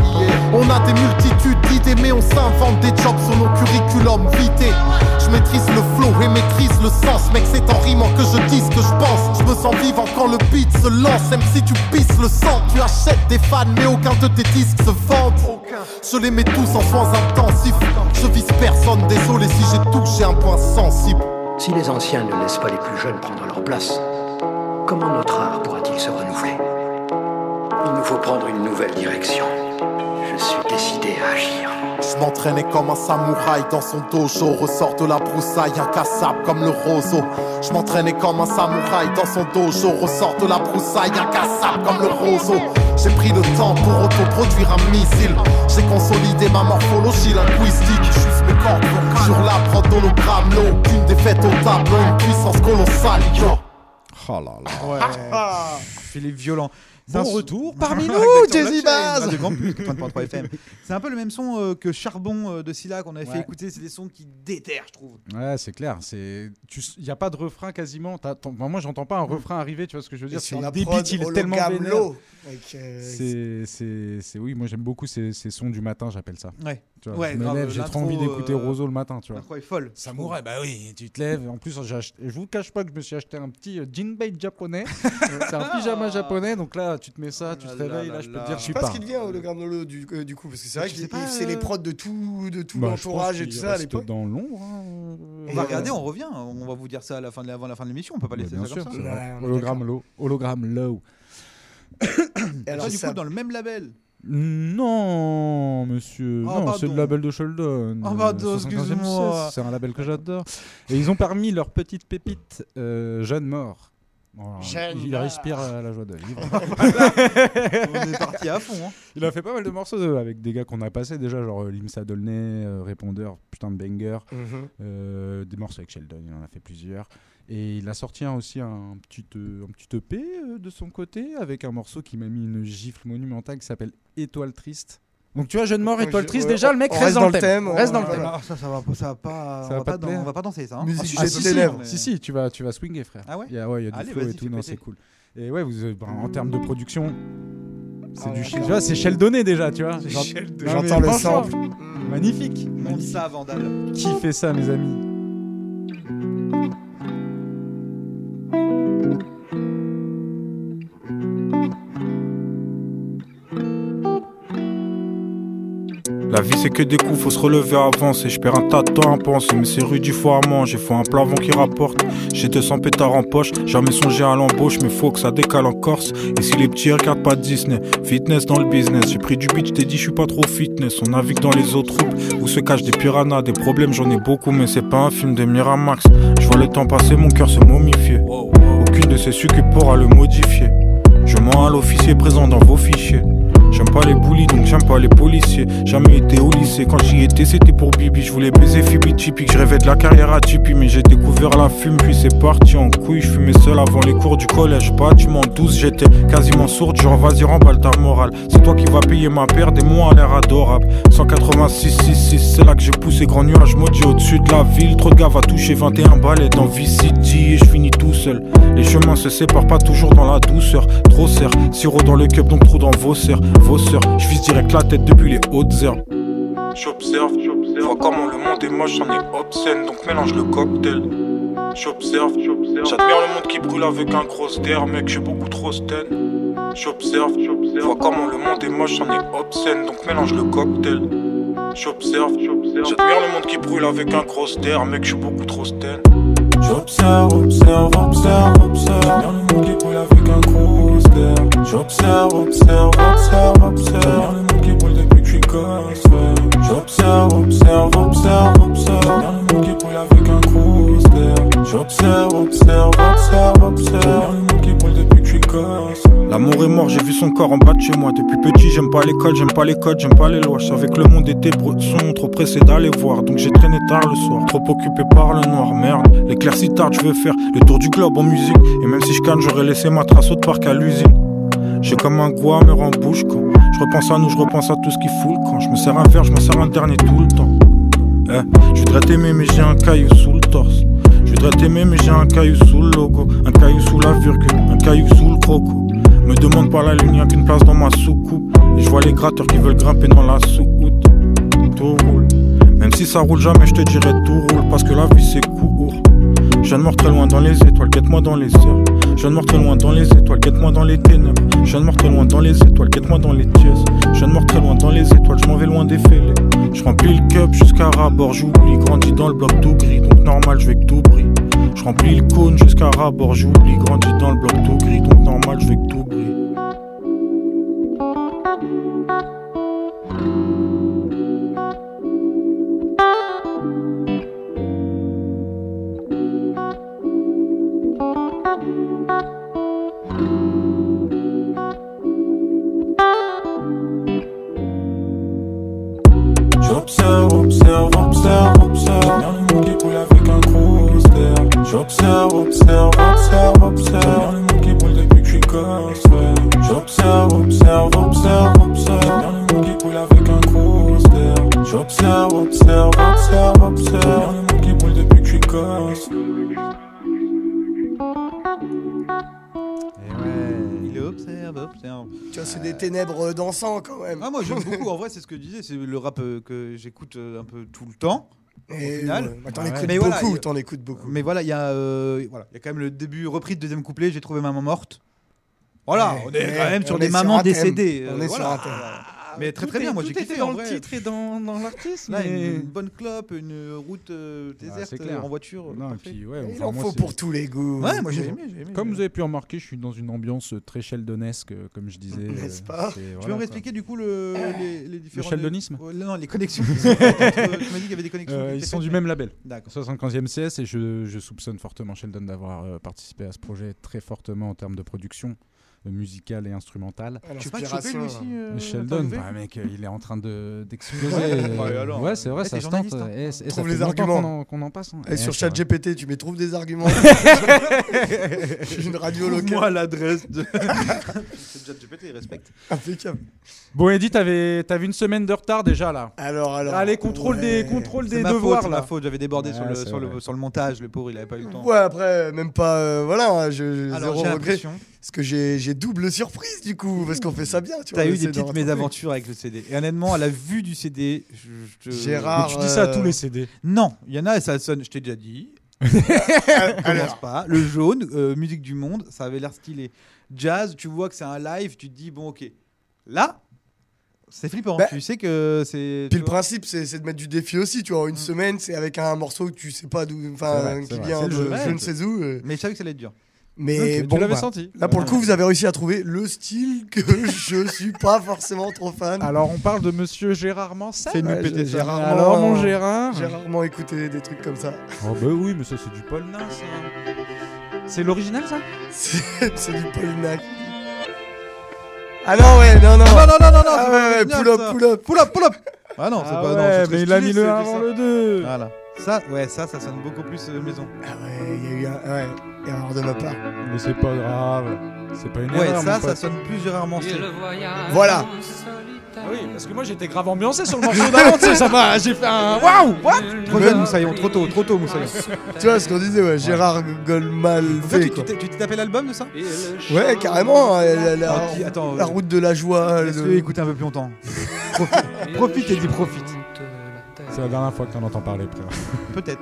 K: On a des multitudes d'idées, mais on s'invente des jobs sur nos curriculums vitae. Je maîtrise le flow et maîtrise le sens. Mec, c'est en rimant que je dis ce que je pense. Je me sens vivant quand le beat se lance. Même si tu pisses le sang, tu achètes des fans, mais aucun de tes disques se vendent. Je les mets tous en soins intensifs. Je vise personne, désolé si j'ai touché un point sensible.
L: Si les anciens ne laissent pas les plus jeunes prendre leur place, comment notre art pourra-t-il se renouveler? Il nous faut prendre une nouvelle direction. Je suis décidé à agir.
K: Je m'entraînais comme un samouraï dans son dojo. Ressort de la broussaille, incassable comme le roseau. Je m'entraînais comme un samouraï dans son dojo. Ressort de la broussaille, incassable comme le roseau. J'ai pris le temps pour autoproduire un missile. J'ai consolidé ma morphologie linguistique. Juste mes cordes vocales. Sur la prod hologramme, l'eau, aucune défaite au tableau, une puissance colossale. Yo.
B: Oh là là.
C: Ouais. Il est violent.
B: Bon retour
C: parmi
B: nous,
C: Jazzy
B: Baz.
C: C'est un peu le même son euh, que Charbon euh, de Scylla qu'on avait
B: Ouais.
C: fait écouter. C'est des sons qui déterrent, je trouve.
B: Ouais, c'est clair. C'est, il y a pas de refrain quasiment. T'as- ton- moi, j'entends pas un refrain arriver. Tu vois ce que je veux dire?
D: Et sur
B: C'est
D: la
B: le
D: prod,
B: débit, il est tellement
D: hologramme
B: vénère.
D: low, avec, euh,
B: C'est, c'est, c'est, oui, moi j'aime beaucoup ces, ces sons du matin, j'appelle ça.
C: Ouais.
B: Tu vois,
C: Ouais,
B: je me
C: grave,
B: lève, j'ai trop
C: l'intro,
B: envie d'écouter
C: euh,
B: Roseau le matin, tu vois.
C: L'intro est folle.
B: Samouraï, bah oui, tu te lèves. En plus, j'ai acheté, je vous cache pas que je me suis acheté un petit euh, jinbei japonais. C'est un pyjama japonais, donc là, tu te mets ça, tu te réveilles, là, je peux te dire, je
D: Je sais
B: suis
D: pas
B: pas.
D: ce qu'il devient hologramme low du, euh, du coup, parce que c'est vrai
C: Je
D: que
C: sais
D: c'est
C: pas,
D: c'est les
C: euh,
D: prods de tout, de tout
B: Bah, je
D: l'entourage
B: pense
D: et tout
B: qu'il
D: ça à
B: reste
D: l'époque.
B: dans l'ombre. hein.
C: On va regarder, on revient. On va vous dire ça à la fin de, avant la fin de l'émission. On peut pas
B: Bah,
C: laisser
B: bien
C: ça
B: sûr,
C: comme
B: c'est
C: ça.
B: vrai. Hologramme low. Hologramme low.
D: Et
C: Et
D: alors,
C: toi, du
D: ça-
C: coup, dans le même label.
B: Non, monsieur.
C: Oh,
B: non, c'est
C: pardon.
B: le label de Sheldon.
C: Oh,
B: euh,
C: pardon,
B: soixante-quinzième
C: excuse-moi.
B: siècle. C'est un label que j'adore. Et ils ont parmi leurs petites pépites euh, Jeanne Mort. Voilà.
D: Jeanne
B: Il
D: Mort.
B: respire euh, la joie de vivre.
C: On est parti à fond. Hein.
B: Il a fait pas mal de morceaux euh, avec des gars qu'on a passés déjà, genre euh, Limsa Dolnay, euh, Répondeur, putain de banger.
D: Mhm.
B: Euh, des morceaux avec Sheldon, il en a fait plusieurs. Et il a sorti un, aussi un petit, euh, un petit E P euh, de son côté avec un morceau qui m'a mis une gifle monumentale qui s'appelle Étoile Triste. Donc tu vois, Jeune Mort, Étoile
D: Je-
B: Triste,
D: ouais,
B: déjà le mec
D: on
B: reste, dans le thème. Reste dans le thème.
C: Ah, ça, ça va, ça va pas.
B: Ça
C: on,
B: va
C: va
B: pas
C: pas
B: te
C: dan-
B: plaire.
C: on va pas danser ça. Hein.
D: Musique
C: Ah,
D: jette
B: Ah,
C: je
B: si,
C: sais
D: les
B: si,
C: pas,
D: lèvres.
C: mais-
B: si, si, tu vas, tu vas swinguer, frère.
C: Ah ouais
B: Il y a, ouais, il y a du
C: Allez,
B: flow et
C: vas-y,
B: tout,
C: fais
B: non,
C: péter.
B: c'est cool. Et ouais, vous, euh, ben, en termes de production, c'est
D: Ah,
B: du
D: d'accord.
B: shit. Tu vois, c'est Sheldonné déjà, tu vois.
D: C'est
B: J'ent-
D: Sheldon.
B: Non,
D: J'entends
B: mais
D: le
B: franchement,
D: sample.
B: Magnifique.
C: Monte ça, Vandal.
B: Qui fait ça, mes amis?
M: La vie c'est que des coups, faut se relever, avancer. Je perds un tas de temps à penser, mais c'est rude, il faut à manger. Faut un plavon qui rapporte. J'ai deux cents pétards en poche, jamais songé à l'embauche, mais faut que ça décale en Corse. Et si les petits regardent pas Disney, fitness dans le business. J'ai pris du beat, j't'ai dit je suis pas trop fitness. On navigue dans les eaux troubles, où se cachent des piranhas. Des problèmes j'en ai beaucoup, mais c'est pas un film de Miramax. Je vois le temps passer, mon cœur se momifier. Aucune de ces succubes pourra le modifier. Je mens à l'officier présent dans vos fichiers. J'aime pas les bullies donc j'aime pas les policiers. Jamais été au lycée, quand j'y étais c'était pour Bibi. Je voulais baiser Phoebe typique, je rêvais de la carrière à Tipeee. Mais j'ai découvert la fume puis c'est parti en couille. Je fumais seul avant les cours du collège. Bâtiment douze, j'étais quasiment sourde. Genre vas-y remballe ta morale. C'est toi qui vas payer ma paire, des mots à l'air adorable. Cent quatre-vingt-six, six, six, c'est là que j'ai poussé. Grand nuage maudit au-dessus de la ville. Trop de gars va toucher vingt et un balais dans V-City. Et je finis tout seul. Les chemins se séparent pas toujours dans la douceur. Trop serre, sirop dans le cup donc trop dans vos sœurs. Vos sœurs, je vise direct la tête depuis les hautes herbes. J'observe, j'observe, vois comment le monde est moche, j'en ai obscène, donc mélange le cocktail. J'observe, j'observe, j'admire le monde qui brûle avec un gros air, mec, j'ai beaucoup trop sten. J'observe, j'observe, vois comment le monde est moche, j'en ai obscène, donc mélange le cocktail. J'observe, j'observe, j'admire le monde qui brûle avec un gros air, mec, j'ai beaucoup trop sten. J'observe, observe, observe, observe, le monde qui brûle avec un gros air. J'observe, observe, observe, observe, le monde qui brûle depuis que je suis gosse. J'observe, observe, observe, observe, le monde qui brûle avec un gros air. J'observe, observe, observe, observe, le monde qui brûle depuis que je suis gosse. L'amour est mort, j'ai vu son corps en bas de chez moi. Depuis petit, j'aime pas l'école, j'aime pas les codes, j'aime pas les lois. Je savais que le monde était bresson, trop pressé d'aller voir. Donc j'ai traîné tard le soir, trop occupé par le noir. Merde, l'éclair si tard, je veux faire le tour du globe en musique. Et même si je canne, j'aurais laissé ma trace au parc à l'usine. J'ai comme un goût amer en bouche quand je repense à nous, je repense à tout ce qui fout le camp. Je me sers un verre, je me sers un dernier tout le temps. Eh, je voudrais t'aimer mais j'ai un caillou sous le torse. Je voudrais t'aimer mais j'ai un caillou sous le logo. Un caillou sous la virgule, un caillou sous le croco. Me demande pas la lune, y'a qu'une place dans ma soucoupe. Et je vois les gratteurs qui veulent grimper dans la sous-houte. Tout roule, même si ça roule jamais je te dirais tout roule. Parce que la vie c'est court. Je viens de mort très loin dans les étoiles, guette-moi dans les heures. Je viens de mort très loin dans les étoiles, guette-moi dans les ténèbres. Je viens de mort très loin dans les étoiles, guette-moi dans les dièses. Je viens de mort très loin dans les étoiles, je m'en vais loin des fêlés. Je remplis le cup jusqu'à rabord, j'oublie. Grandi dans le bloc tout gris, donc normal je vais que tout brille. Je remplis le cône jusqu'à rabord, j'oublie. Grandi dans le bloc tout gris, donc normal je vais que tout brille. J'observe, observe, observe, observe, y'a le monde qui brûle avec un gros air. J'observe, observe, observe, observe, y'a le monde qui brûle depuis que je suis gosse. J'observe, observe, observe, observe, y'a le monde qui brûle avec un gros air. J'observe, observe, observe, observe, y'a le monde qui brûle depuis que je suis gosse.
C: Il observe, observe.
D: Tu vois, c'est des ténèbres dansants quand même.
C: Ah, moi j'aime beaucoup, en vrai, c'est ce que je disais, c'est le rap euh, que j'écoute euh, un peu tout le temps.
D: Et
C: au final.
D: ouais, bah, t'en écoutes
C: Mais
D: beaucoup,
C: voilà,
D: t'en écoutes beaucoup.
C: Mais voilà, il y a, euh, voilà, il y a quand même le début repris de deuxième couplet. J'ai trouvé maman morte. Voilà,
D: Ouais,
C: on est
D: ouais,
C: quand même
D: on
C: sur
D: est
C: des
D: sur
C: mamans
D: un thème.
C: décédées.
D: On
C: euh,
D: est
C: voilà.
D: sur un thème.
C: Mais très très
B: Tout
C: bien,
B: est-
C: moi j'ai
B: tout
C: kiffé
B: était dans
C: en
B: le
C: vrai.
B: titre et dans, dans l'artiste.
C: Là,
B: mais...
C: une bonne clope, une route euh, déserte
B: c'est clair.
C: euh, en voiture.
B: Non, et
C: parfait.
B: puis, ouais,
D: Il
B: enfin,
D: en
B: moi,
D: faut
B: c'est-
D: pour tous les goûts.
C: Ouais, moi j'ai aimé, j'ai aimé.
B: Comme vous avez pu remarquer, je suis dans une ambiance très sheldonesque, euh, comme je disais.
D: N'est-ce
B: euh,
D: pas
B: c'est-
C: Tu
B: voilà,
C: veux me
B: quoi.
C: expliquer du coup le, les, les différents.
B: sheldonisme
C: Ouais, Non, les connexions. qui sont faites entre- Tu m'as dit qu'il y avait des connexions.
B: Euh,
C: qui
B: Ils
C: étaient
B: sont
C: faites,
B: du
C: mais-
B: même label.
C: D'accord.
B: soixante-quinzième C S et je, je soupçonne fortement Sheldon d'avoir euh, participé à ce projet très fortement en termes de production euh, musicale et instrumentale.
D: À
C: Tu veux pas te choper lui aussi euh,
B: Sheldon,
C: interviewé
B: bah, mec, euh, il est en train de- d'exploser.
C: Ouais,
B: euh,
C: ouais, alors,
B: ouais, c'est vrai,
C: ouais,
B: ça
C: t'es
B: se tente.
C: journaliste, hein.
B: Et, et ça
D: Trouve
B: fait
D: les
B: longtemps
D: arguments.
B: qu'on en, qu'on en passe. hein.
D: Et sur
B: c'est vrai.
D: ChatGPT, tu mets trouve des arguments. Une radio locale.
C: Moi l'adresse de. C'est ChatGPT, il respecte.
D: Impeccable.
B: Bon, Eddy, t'avais t'avais une semaine de retard déjà là.
D: Alors, alors.
B: Allez, contrôle
D: ouais.
B: des, contrôle
C: C'est
B: des
C: ma
B: devoirs
C: faute,
B: là.
C: ma faute, j'avais débordé
B: Ouais,
C: sur, le,
B: c'est
C: sur, le,
B: vrai.
C: sur le montage, le pauvre il avait pas eu le temps.
D: Ouais, après, même pas. euh, voilà, je, je-
C: Alors
D: zéro
C: j'ai
D: regret.
C: l'impression.
D: Parce que j'ai j'ai double surprise du coup, parce qu'on fait ça bien. Tu vois,
C: T'as
D: on
C: eu
D: essaie
C: des
D: de
C: petites
D: rattraper.
C: mésaventures avec le C D. Et honnêtement, à la vue du C D, je, je...
D: Gérard,
B: Mais tu dis ça à
D: euh,
B: tous les C D.
C: Non, il y en a, ça sonne, je t'ai déjà dit.
D: Alors,
C: Commence pas. Le jaune, euh, musique du monde, ça avait l'air stylé. Jazz, tu vois que c'est un live, tu te dis, bon, ok. Là, C'est flippant,
D: Bah,
C: tu sais que c'est.
D: Puis le principe, c'est, c'est de mettre du défi aussi, tu vois. En une mmh. semaine, c'est avec un morceau que tu sais pas d'où, enfin, qui
C: vrai,
D: vient de
C: jeu,
D: je ne sais où. Euh.
C: Mais je savais que ça allait être dur.
D: Mais
B: okay,
D: bon,
B: tu l'avais
D: bah,
B: senti.
D: Là, pour ouais. le coup, vous avez réussi à trouver le style que je suis pas forcément trop fan.
B: Alors, on parle de Monsieur Gérard Manset.
C: C'est
D: ouais,
C: pété
D: j'ai,
C: rarement,
B: Alors, mon Gérard.
D: J'ai rarement écouté des trucs comme ça.
B: Oh bah oui, mais ça, c'est du Paul Nain, ça. C'est l'original, ça
D: c'est, c'est du Paul Nain. Ah non, ouais, non, non.
C: Ah non, non, non, non,
D: ah ouais, ouais, pull up, pull up.
C: Pull up, pull up. Ah non, c'est
B: ah
C: pas.
B: Ouais,
C: non, c'est
B: mais
C: stylé,
B: il a mis le un
C: c'est,
B: avant
C: c'est
B: le deux.
C: Voilà. Ça, ouais, ça, ça sonne beaucoup plus euh, maison.
D: Ah ouais, il y a eu un. Ouais, erreur de ma part.
B: Mais c'est pas grave. C'est pas une
C: ouais,
B: erreur.
C: Ouais, ça, ça sonne plus Gérard Manset.
D: Voilà.
B: Ah oui, parce que moi j'étais grave ambiancé sur le morceau d'avant, tu sais, ça m'a. J'ai fait un. Waouh, what?
C: Trop jeune, Moussaillon, trop tôt, trop tôt, Moussaillon.
D: Tu vois ce qu'on disait, ouais, Gérard Goldman.
C: Tu t'es tapé l'album de ça?
D: Ouais, carrément. La, la,
C: ah, qui, attends,
D: la route de la joie.
C: Laisse-le de... écouter un peu plus longtemps. Profite, profite et dis profite.
B: C'est la dernière fois que t'en entends parler, frère.
C: Peut-être.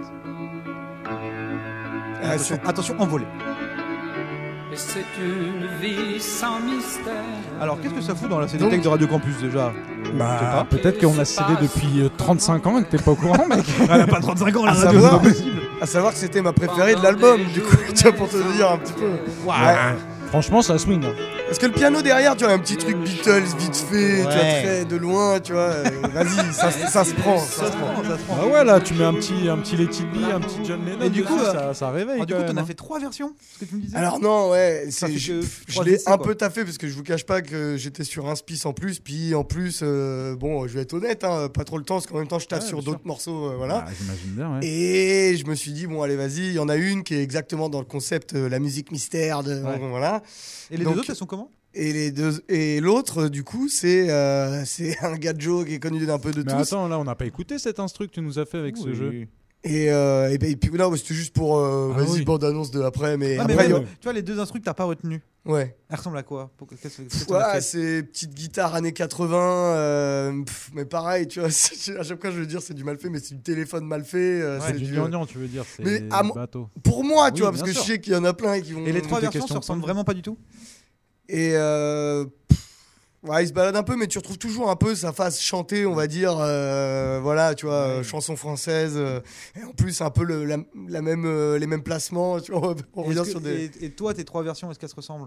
D: Ah,
C: attention, attention, envolé.
N: Et c'est une vie sans mystère.
C: Alors, qu'est-ce que ça fout dans la C D Tech de Radio Campus déjà?
B: Bah, pas. Peut-être qu'on a C D depuis trente-cinq ans et que t'es pas au courant, mec.
C: Elle a pas trente-cinq ans, la
D: à
C: radio,
D: savoir,
C: c'est pas possible.
D: À savoir que c'était ma préférée de l'album, du coup, tu vois, pour te dire un petit peu.
B: Ouais. ouais. Franchement, ça swing.
D: Parce que le piano derrière, tu vois, un petit truc Beatles vite fait, ouais. Tu vois, très de loin, tu vois. Euh, vas-y, ça, ça se prend, ça, ça se prend.
C: Ça se prend.
B: Ah ouais, là, tu mets un petit, un petit Let It Be, un petit John Lennon.
C: Et du coup,
B: ça, ça réveille.
C: Alors, du coup,
B: t'en
C: as fait trois versions, ce que tu me disais.
D: Alors non, ouais,
C: c'est,
D: c'est, je, je l'ai un peu taffé parce que je vous cache pas que j'étais sur un spice en plus, puis en plus, euh, bon, je vais être honnête, hein, pas trop le temps, parce qu'en même temps, je taffe ouais, sur d'autres sûr. morceaux, euh, voilà.
B: Ah, j'imagine bien, ouais.
D: Et je me suis dit, bon, allez, vas-y, il y en a une qui est exactement dans le concept, euh, la musique mystère, de, ouais. bon, voilà.
C: Et les Donc, deux autres, elles sont comment?
D: Et, les deux, et l'autre, du coup, c'est, euh, c'est un gars de Joe qui est connu d'un peu de
B: Mais
D: tous.
B: attends, là, on n'a pas écouté cet instru que tu nous as fait avec oui. ce jeu.
D: Et, euh, et, et puis, non, c'était juste pour, euh, ah, vas-y, oui. bande-annonce de après. Mais,
C: ah,
D: après,
C: mais ouais,
D: a...
C: ouais. Tu vois, les deux instrus que t'as pas retenus.
D: Ouais.
C: Elles ressemblent à quoi? Qu'est-ce, qu'est-ce
D: ouais, c'est petite guitare années quatre-vingts, euh, pff, mais pareil, tu vois, c'est, à chaque fois je veux dire c'est du mal fait, mais c'est du téléphone mal fait. Euh,
B: ouais,
D: c'est
B: du gnangnan, tu veux dire, c'est
D: mais à mo-
B: bateau.
D: Pour moi, tu
B: oui,
D: vois, parce que
B: sûr.
D: je sais qu'il y en a plein qui vont...
C: Et les trois versions se ressemblent vraiment pas du tout?
D: Et euh... ouais, il se balade un peu, mais tu retrouves toujours un peu sa face chantée, on va dire, euh, voilà, tu vois, ouais. euh, chanson française, euh, et en plus un peu le, la, la même, euh, les mêmes placements, tu vois, on revient sur des...
C: Et, et toi, tes trois versions, est-ce qu'elles se ressemblent?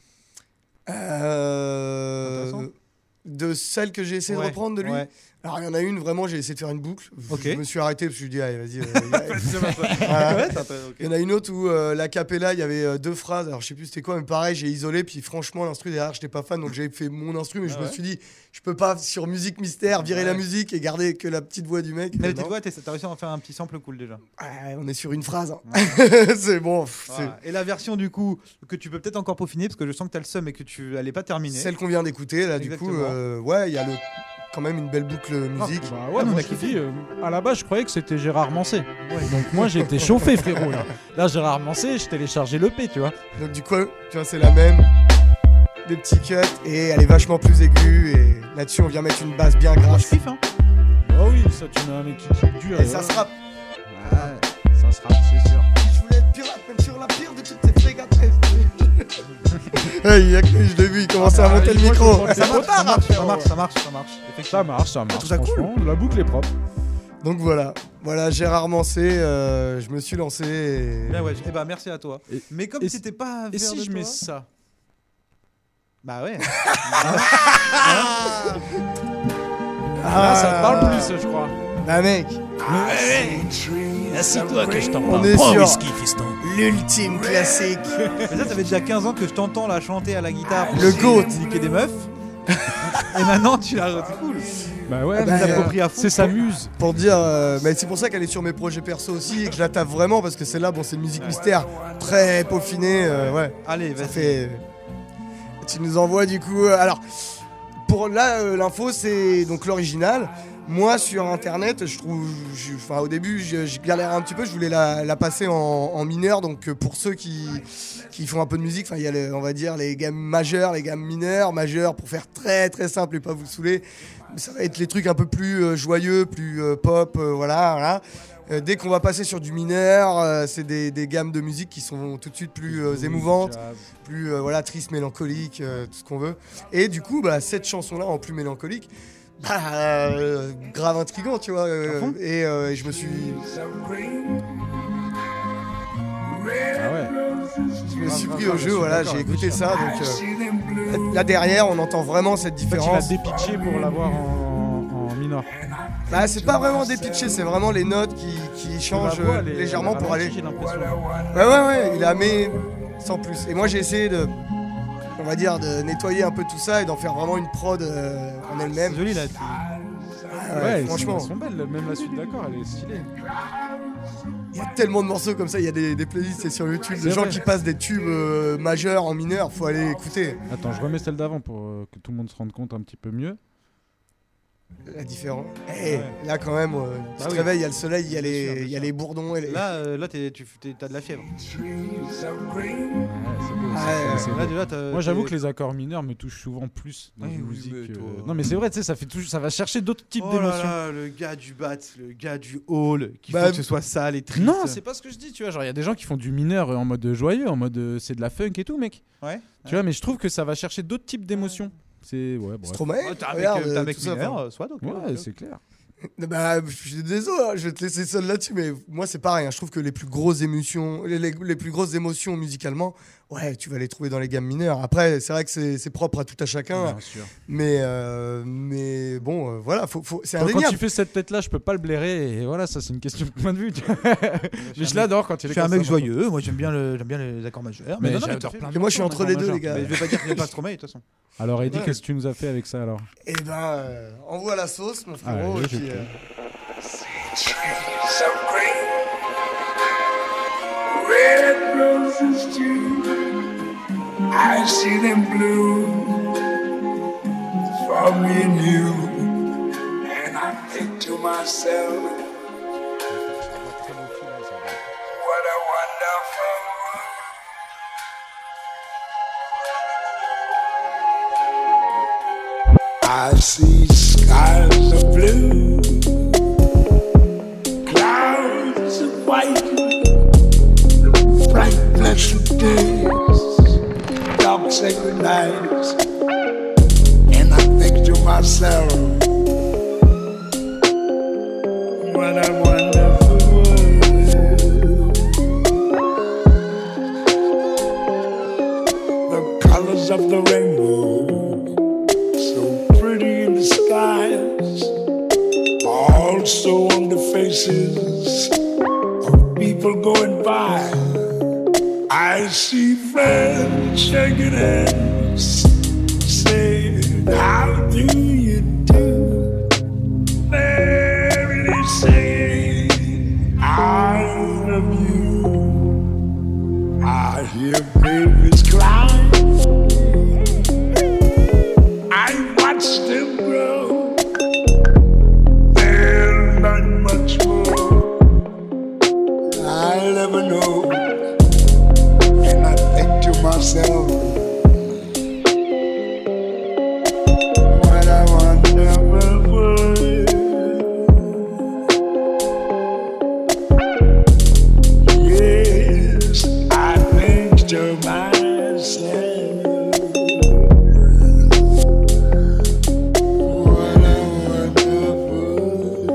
D: Euh... De celle que j'ai essayé ouais, de reprendre de lui ouais. Alors il y en a une vraiment j'ai essayé de faire une boucle okay. Je me suis arrêté parce que je me suis dit allez vas-y euh, voilà. ouais, okay. Il y en a une autre où euh, la cappella il y avait euh, deux phrases, alors je sais plus c'était quoi mais pareil j'ai isolé puis franchement l'instru derrière j'étais pas fan donc j'ai fait mon instru mais ah je ouais. me suis dit je peux pas sur musique mystère virer ouais. la musique et garder que la petite voix du mec.
C: Mais la petite voix t'as réussi à en faire un petit sample cool déjà.
D: Ouais, on est sur une phrase hein. ouais. C'est bon c'est...
C: Voilà. Et la version du coup que tu peux peut-être encore peaufiner parce que je sens que t'as le seum et que tu allais pas terminer.
D: Celle qu'on vient d'écouter là. Exactement. Du coup euh, ouais il y a le quand même une belle boucle musique.
B: Ah, bah ouais, moi je dis, euh, à la base je croyais que c'était Gérard Manset. Ouais. Donc moi j'ai été chauffé frérot là. Là Gérard Manset, je téléchargeais l'E P, tu vois.
D: Donc du coup, tu vois c'est la même, des petits cuts et elle est vachement plus aiguë et là-dessus on vient mettre une basse bien grasse.
C: Moi je kiffe hein.
B: Oh oui, ça tu mets un mec qui kick dur.
D: Et,
B: et
D: ça
B: ouais.
D: se rappe.
B: Ouais, ça se rappe, c'est sûr.
D: Je voulais être pirate même sur la pire de toutes ces frégates. Hey, je l'ai vu, il commençait ah, à monter le micro.
C: Ça marche, ça marche, ça marche, ça marche, ça marche.
B: Ça marche, ça marche.
C: Ça cool.
B: La boucle est propre.
D: Donc voilà, voilà Gérard Manset, euh, je me suis lancé. Et...
C: Ben ouais, et bah merci à toi. Et, mais comme
B: et
C: c'était pas.
B: Et si
C: de
B: je
C: toi,
B: mets ça?
C: Bah ouais.
B: ah, ah, ça te parle plus, je crois.
D: Bah mec.
B: Ah, Assieds-toi que je t'en parle.
D: On est
B: Prends
D: sur
B: whisky, fiston.
D: L'ultime classique.
C: Mais ça, ça fait déjà quinze ans que je t'entends la chanter à la guitare.
D: Le goat.
C: Niquer des meufs. Et maintenant, tu l'as. C'est cool.
B: Bah ouais,
C: ah bah, euh, à fond,
B: c'est sa muse.
D: Pour dire, euh, mais c'est pour ça qu'elle est sur mes projets perso aussi et que je la taffe vraiment parce que celle-là, bon, c'est une musique mystère très peaufinée. Euh, ouais.
C: Allez, vas-y.
D: Ça fait. Tu nous envoies du coup. Euh, alors, pour là, euh, l'info, c'est donc l'original. Moi, sur Internet, je trouve, je, enfin, au début, je, je galérais un petit peu. Je voulais la, la passer en, en mineur. Donc, pour ceux qui, qui font un peu de musique, il y a, les, on va dire, les gammes majeures, les gammes mineures. Majeures, pour faire très très simple et pas vous saouler, ça va être les trucs un peu plus euh, joyeux, plus euh, pop, euh, voilà. voilà. Euh, dès qu'on va passer sur du mineur, euh, c'est des, des gammes de musique qui sont tout de suite plus euh, émouvantes, plus euh, voilà, tristes, mélancoliques, euh, tout ce qu'on veut. Et du coup, bah, cette chanson-là, en plus mélancolique, bah, euh, grave intriguant, tu vois. Euh, et, euh, et je me suis...
B: Ah ouais.
D: Je me suis pris au jeu, voilà, j'ai écouté ça. Donc, euh, là derrière, on entend vraiment cette différence.
B: En fait, il a dépitché pour l'avoir en, en mineur.
D: Bah, c'est pas vraiment dépitché, c'est vraiment les notes qui, qui changent
B: voix, les,
D: légèrement pour aller.
B: J'ai l'impression.
D: Ouais, ouais, ouais, il a mis sans plus. Et moi, j'ai essayé de, on va dire, de nettoyer un peu tout ça et d'en faire vraiment une prod euh, en elle-même.
B: C'est joli là.
D: Ouais,
B: ouais,
D: franchement.
B: Elles sont belles, même la suite d'accord, elle est stylée.
D: Il y a tellement de morceaux comme ça, il y a des, des playlists c'est sur YouTube,
B: c'est
D: des gens
B: vrai.
D: qui passent des tubes euh, majeurs en mineur, faut aller écouter.
B: Attends, je remets celle d'avant pour euh, que tout le monde se rende compte un petit peu mieux.
D: La différence. Hey, ouais. Là quand même, euh, tu
C: ah
D: te
C: oui.
D: réveilles, il y a le soleil, il y a les,
C: sûr,
D: il y a les bourdons. Et les...
C: Là, euh, là t'es, tu t'es, t'as de la fièvre.
B: Ouais, c'est beau.
D: Ah,
B: c'est, c'est
C: là,
B: beau.
C: déjà, t'as,
B: Moi, j'avoue
C: t'es...
B: que les accords mineurs me touchent souvent plus dans
C: oui,
B: une
C: oui,
B: musique.
C: mais toi...
B: euh... Non, mais c'est vrai, tu sais, ça fait tout... ça va chercher d'autres types
C: oh
B: d'émotions.
C: Là là, le gars du bat, le gars du hall, qui
D: bah,
C: faut que ce soit sale et triste.
B: Non, c'est pas ce que je dis, tu vois. Genre, il y a des gens qui font du mineur en mode joyeux, en mode euh, c'est de la funk et tout, mec.
C: Ouais.
B: Tu
C: ouais.
B: vois, mais je trouve que ça va chercher d'autres types d'émotions. C'est ouais, bref.
D: Stromae,
C: oh, t'as
D: regarde,
C: avec, euh, t'as avec
D: tout
C: mineur,
D: ça,
C: euh, soit donc.
B: Ouais,
C: okay,
B: c'est clair.
D: Bah, je suis désolé, hein, je vais te laisser seul là-dessus, mais moi c'est pareil. Hein, je trouve que les plus grosses émotions, les, les, les plus grosses émotions musicalement, ouais, tu vas les trouver dans les gammes mineures. Après, c'est vrai que c'est, c'est propre à tout à chacun,
B: Bien sûr.
D: mais euh, mais bon, euh, voilà, faut, faut, c'est
B: Quand,
D: indéniable.
B: quand tu fais cette tête-là, je peux pas le blairer et voilà, ça c'est une question de point de vue. Tu vois. Mais je l'adore quand il est.
C: Je suis un
B: comme
C: mec
B: ça,
C: joyeux. Moi j'aime bien, le, j'aime bien les accords majeurs.
B: Mais
C: Mais, non, non,
B: j'adore
C: mais
B: plein
D: Et moi je suis entre les deux, les gars.
C: Mais je vais pas dire qu'il n'y a pas Stromae de toute façon.
B: Alors Eddie,
D: Ouais.
B: qu'est-ce que tu nous as fait avec ça alors?
D: Et ben, euh, envoie la sauce, mon frérot.
B: Allez,
D: et puis,
B: je
D: euh,
O: So green, red roses too. I see them bloom for me and you, and I think to myself, what a wonderful world. I see skies of blue, clouds of white, bright pleasant days, dark sacred nights, and I think to myself, what a wonderful world. The colors of the rainbow, so pretty in the skies, also on the faces of people going by. I see friends shaking hands, saying, how do you do? Baby, they saying, I love you. I hear babies cry, I watch them grow, they'll learn much more I'll never know. And I think to myself, what a wonderful world. Yes, I think to myself, what a wonderful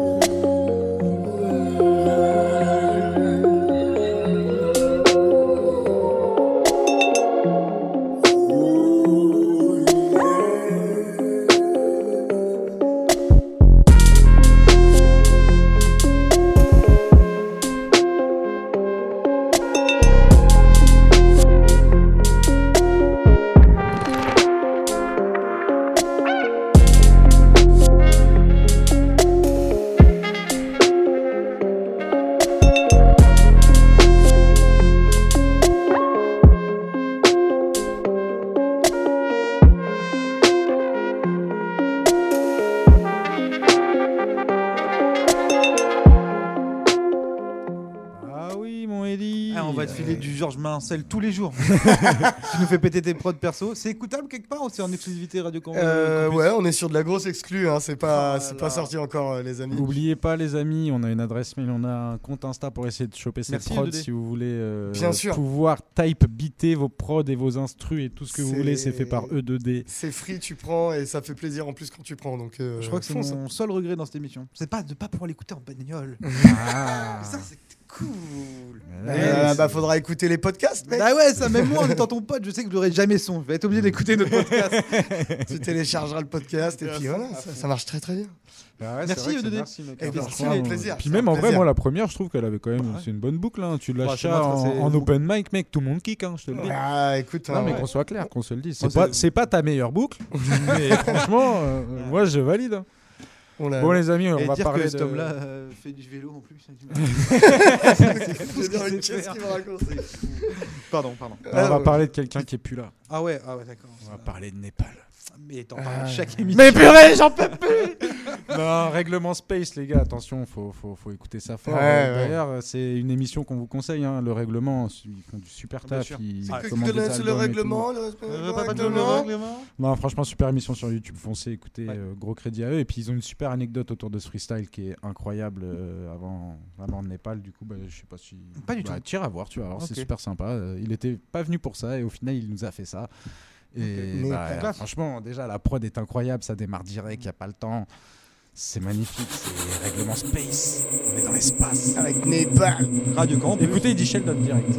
C: filer du Georges Marcel tous les jours. Tu nous fais péter tes prods perso. C'est écoutable quelque part ou c'est en exclusivité Radio Campus?
D: euh, Ouais, on est sur de la grosse exclue. Hein. C'est pas, oh c'est pas sorti encore, euh, les amis.
B: N'oubliez pas, les amis, on a une adresse mail, on a un compte Insta pour essayer de choper ces
C: Merci,
B: prods
C: E deux D.
B: si vous voulez euh,
D: Bien sûr.
B: pouvoir type beater vos prods et vos instrus et tout ce que vous voulez. C'est fait par E deux D.
D: C'est free, tu prends et ça fait plaisir en plus quand tu prends. Donc, euh,
C: je crois que c'est
D: fonce.
C: mon seul regret dans cette émission. C'est pas de pas pouvoir l'écouter en bagnole.
B: Ah.
C: Ça, c'est cool.
D: Ouais, euh, bah, faudra écouter les podcasts, mec.
C: Bah ouais, ça, même moi, en étant ton pote, je sais que je n'aurai jamais son. Je vais être obligé d'écouter notre podcast.
D: Tu téléchargeras le podcast et puis voilà, ça, ça marche très très bien.
B: Ah ouais,
C: merci E deux D.
B: Merci, mec.
D: Et bien sûr,
B: avec
D: plaisir.
B: Puis même en vrai, moi la première, je trouve qu'elle avait quand même,
C: ouais.
B: c'est une bonne boucle. Hein. Tu lâches
C: ouais,
B: ça
C: moi,
B: en,
C: c'est...
B: en open mic, mec, tout le monde kick, hein, je te le dis.
D: Ah, écoute,
B: non
D: hein,
B: mais
D: ouais.
B: qu'on soit clair, qu'on se le dise. C'est
C: moi,
B: pas, c'est pas ta meilleure boucle, mais franchement, euh, ouais. moi je valide. Hein. Bon les amis, on
C: et
B: va
C: dire
B: parler
C: que
B: de...
C: cet homme-là euh, fait du vélo en plus.
D: C'est fou ce qu'il qu'il me raconte.
C: Pardon, pardon.
B: Ah, on va ouais. parler de quelqu'un qui est plus là.
C: Ah ouais, ah ouais, d'accord.
B: On va parler de Népal.
C: Mais t'en parles à chaque émission.
B: Mais purée, j'en peux plus. Non, règlement Space, les gars, attention, faut, faut, faut écouter ça fort.
D: Ouais,
B: euh,
D: ouais.
B: D'ailleurs, c'est une émission qu'on vous conseille, hein, le règlement. Ils font du super taf.
D: C'est
B: ah,
D: que tu connais le règlement, le respect
C: le règlement.
B: Non, franchement, super émission sur YouTube. Foncez, écoutez,
C: ouais.
B: euh, gros crédit à eux. Et puis ils ont une super anecdote autour de ce freestyle qui est incroyable euh, avant, avant le Népal. Du coup, bah, je sais pas si.
C: Pas du
B: bah,
C: tout.
B: Tire à voir, tu vas voir,
C: okay.
B: c'est super sympa. Euh, il était pas venu pour ça et au final, il nous a fait ça. Et
D: okay.
B: bah, franchement, déjà, la prod est incroyable, ça démarre direct, il n'y a pas le temps. C'est magnifique, c'est règlement Space. On est dans l'espace.
D: Avec Népal.
C: Radio Campus.
B: Écoutez, il dit Sheldon direct.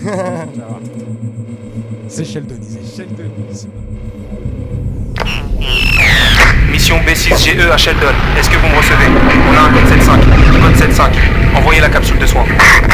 B: C'est Sheldonisé. Sheldonisé.
P: Mission B six G E à Sheldon. Est-ce que vous me recevez? On a un code sept cinq. Code sept cinq. Envoyez la capsule de soins.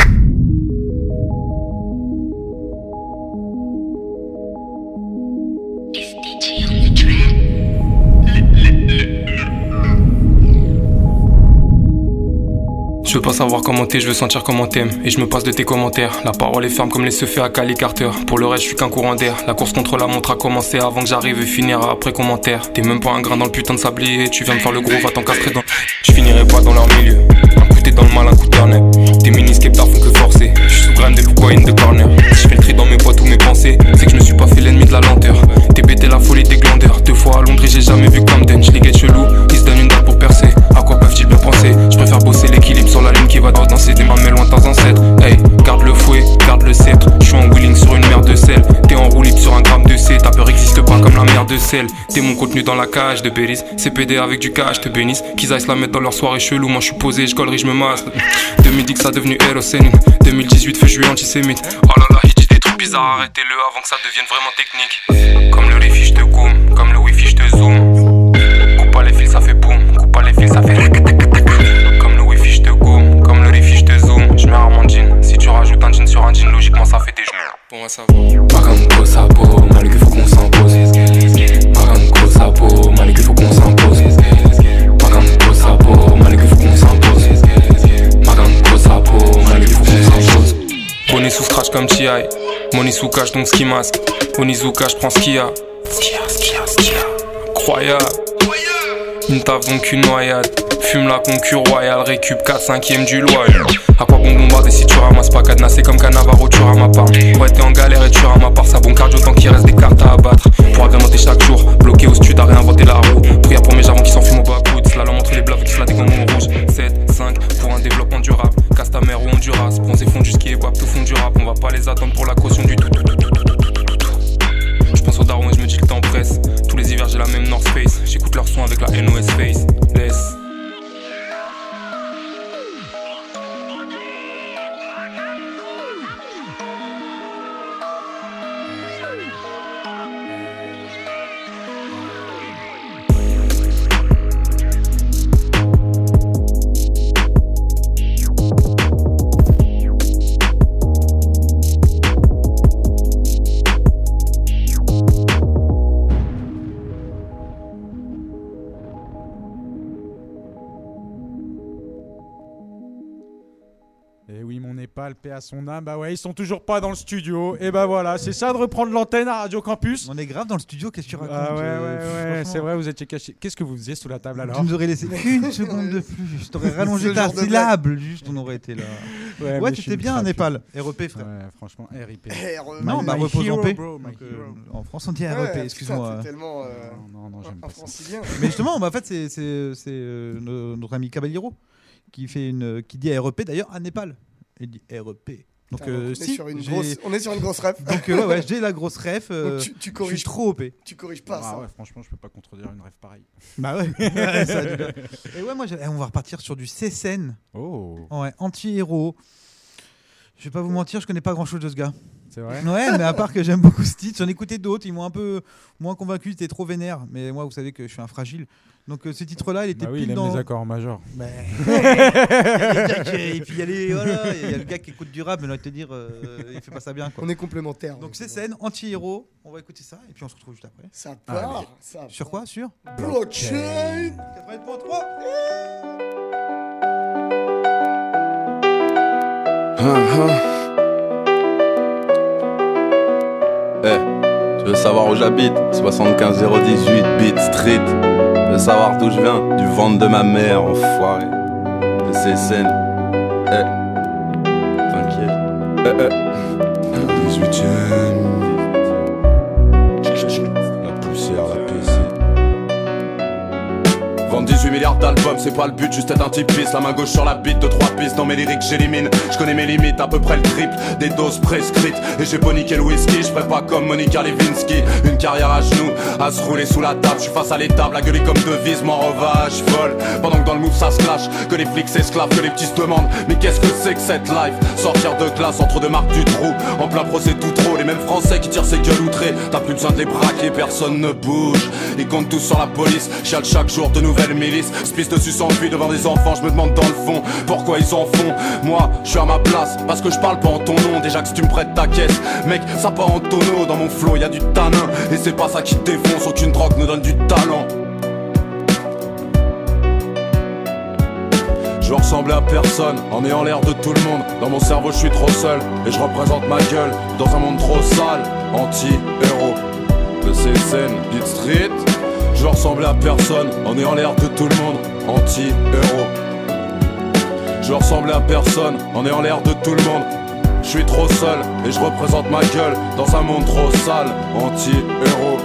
P: Je veux pas savoir comment t'es, je veux sentir comment t'aimes. Et je me passe de tes commentaires. La parole est ferme comme les se fait à Cali Carter. Pour le reste, je suis qu'un courant d'air. La course contre la montre a commencé avant que j'arrive et finira après commentaire. T'es même pas un grain dans le putain de sablier. Tu viens me faire le gros, va t'encastrer dans. Je finirai pas dans leur milieu. Un coup t'es dans le mal, un coup t'ernais. Tes mini-skeptards font que forcer. Je suis sous graine des in de corner. Si je fais le tri dans mes poids, tous mes pensées, c'est que je me suis pas fait l'ennemi de la lenteur. T'es bêté la folie des glandeurs. Deux fois à Londres et j'ai jamais vu Camden. Je les guette chelou, ils se donnent une date pour percer. À quoi peuvent-ils bien penser? Je préfère bosser l'équilibre sur la ligne qui va danser des mamelles loin de tes ancêtres. Hey, garde le fouet, garde le sceptre. Je suis en wheeling sur une mer de sel. T'es en roue libre sur un gramme de C. Ta peur existe pas comme la mer de sel. T'es mon contenu dans la cage de Bélis. C'est P D avec du cash, te bénisse. Qu'ils aillent se la mettre dans leur soirée chelou. Moi je suis posé, je gollerie, je me masse. deux mille dix ça devenu Hérosénine. deux mille dix-huit fait juillet antisémite. Oh là là, il dit des trucs bizarres. Arrêtez-le avant que ça devienne vraiment technique. Comme le rifi, je te goom. Comme le wifi, je te zoom. Coupe pas les fils, ça fait boum. Coupe pas les fils, ça fait. Comme le wifi, je te goom. Comme le rifi, je te zoom. Je mets un mon jean. Si tu rajoutes un jean sur un jean, logiquement ça fait des genoux. Pour moi ça va. Marango Sapo, malgré qu'il faut qu'on s'impose. Marango Sapo, malgré qu'il faut qu'on s'impose. Marango Sapo, malgré qu'il faut qu'on s'impose. Marango Sapo, malgré qu'il faut qu'on s'impose. Bonnie sous scratch comme T I. Money sous cash donc ski masque. Onizuka, je prends ce qu'il y a. Ce qu'il y a, ce qu'il y a, ce qu'il y a. Incroyable. Une taf donc une noyade. Fume la concu royale, récup quatre cinquième du loyer. À quoi bon bombarder si tu ramasses pas cadenassé comme Cannavaro, tu ramas pas. Ouais t'es en galère et tu ramas part, ça bon cardio tant qu'il reste des cartes à abattre. Pour agrémenter chaque jour, bloqué au stud à réinventer la roue. Prière pour mes jarrons qui s'enfument au bas coude. Slalom entre les blaves qui se la dégomme au rouge. sept, cinq pour un développement durable. Casse ta mère ou Honduras, bronzé fond du ski et wap tout fond du rap. On va pas les attendre pour la caution du tout tout tout tout tout tout tout tout. Je pense aux darons et je me dis que le temps presse. Tous les hivers j'ai la même North Face. J'écoute leur son avec la N O S Face. Laisse.
B: Népal, paix à son âme. Bah ouais, ils sont toujours pas dans le studio. Et bah voilà, c'est ça de reprendre l'antenne à Radio Campus.
C: On est grave dans le studio, qu'est-ce que tu racontes?
B: Ah ouais, ouais, ouais, c'est vrai, vous étiez cachés. Qu'est-ce que vous faisiez sous la table alors?
C: Tu nous aurais laissé une seconde de plus. Je t'aurais rallongé ta syllabe, juste, on aurait été là. Ouais, ouais tu étais bien à Népal. R E P, frère.
B: Ouais, franchement, R I P.
C: Non, bah repose en paix. Donc, euh, en France, on dit R E P,
D: ouais,
C: excuse-moi.
D: C'est tellement. Euh,
B: non, non, non, j'aime pas ça.
C: Mais justement, bah, en fait, c'est, c'est, c'est euh, notre ami Caballero qui, fait une, qui dit R E P d'ailleurs à Népal. Il dit R E P. Donc,
D: Putain,
C: euh,
D: on,
C: si,
D: est sur une grosse, on est sur une grosse ref.
C: Donc, euh, ouais, ouais, j'ai la grosse ref. Euh,
D: tu, tu corriges,
C: je suis trop O P.
D: Tu corriges pas
B: ah,
D: ça.
B: Ouais, franchement, je peux pas contredire une ref pareille.
C: Bah ouais. ouais ça et ouais, moi, on va repartir sur du C S N.
B: Oh.
C: Ouais, anti-héros. Je vais pas vous mentir, je connais pas grand chose de ce gars.
B: C'est vrai.
C: Ouais, mais à part que j'aime beaucoup ce titre, j'en ai écouté d'autres, ils m'ont un peu moins convaincu, c'était trop vénère. Mais moi, vous savez que je suis un fragile. Donc euh, ce titre-là, il était
B: bah oui,
C: pile
B: il aime
C: dans
B: les accords majeurs.
C: Mais... et puis il y a les voilà, il y a le gars qui écoute du rap, mais on va te dire, euh, il fait pas ça bien. Quoi.
D: On est complémentaires.
C: Donc c'est scène anti-héros. On va écouter ça et puis on se retrouve juste après.
D: Ça part. Ah, ça
C: sur quoi? Sur
D: Blockchain.
C: quatre-vingt-huit point trois.
Q: Eh, tu veux savoir où j'habite? soixante-quinze zéro dix-huit Beat Street. Tu veux savoir d'où je viens? Du ventre de ma mère, enfoiré. De C S N. Eh, t'inquiète. Eh, eh. dix-huitième. La poussière, la P C. Vendre dix-huit milliards d'albums, c'est pas le but, juste être un type pisse. La main gauche sur la bite, de trois pistes dans mes lyrics j'élimine. Je connais mes limites, à peu près le triple des doses prescrites. Et j'ai pas niqué le whisky, je ferai pas comme Monica Lewinsky. Une carrière à genoux, à se rouler sous la table. Je suis face à l'étable, la gueule comme devise, m'en revage, vol. Pendant que dans le move ça se clash, que les flics s'esclavent, que les petits se demandent mais qu'est-ce que c'est que cette life? Sortir de classe entre deux marques du trou, en plein procès tout trop. Les mêmes français qui tirent ses gueules outrées. T'as plus besoin de les braquer, personne ne bouge. Ils comptent tous sur la police, chiale chaque jour de nouvelles milices. Spisse dessus sans fuite devant des enfants, je me demande dans le fond pourquoi ils en font. Moi, je suis à ma place, parce que je parle pas en ton nom. Déjà que si tu me prêtes ta caisse, mec, ça part en tonneau. Dans mon flow, y'a du tanin, et c'est pas ça qui te défonce. Aucune drogue ne donne du talent. Je veux ressembler à personne, en ayant l'air de tout le monde. Dans mon cerveau je suis trop seul, et je représente ma gueule dans un monde trop sale. Anti-héros, de C S N, Beat Street. Je veux ressembler à personne, en ayant l'air de tout le monde. Anti-héros. Je veux ressembler à personne, en ayant l'air de tout le monde. Je suis trop seul, et je représente ma gueule dans un monde trop sale. Anti-héros.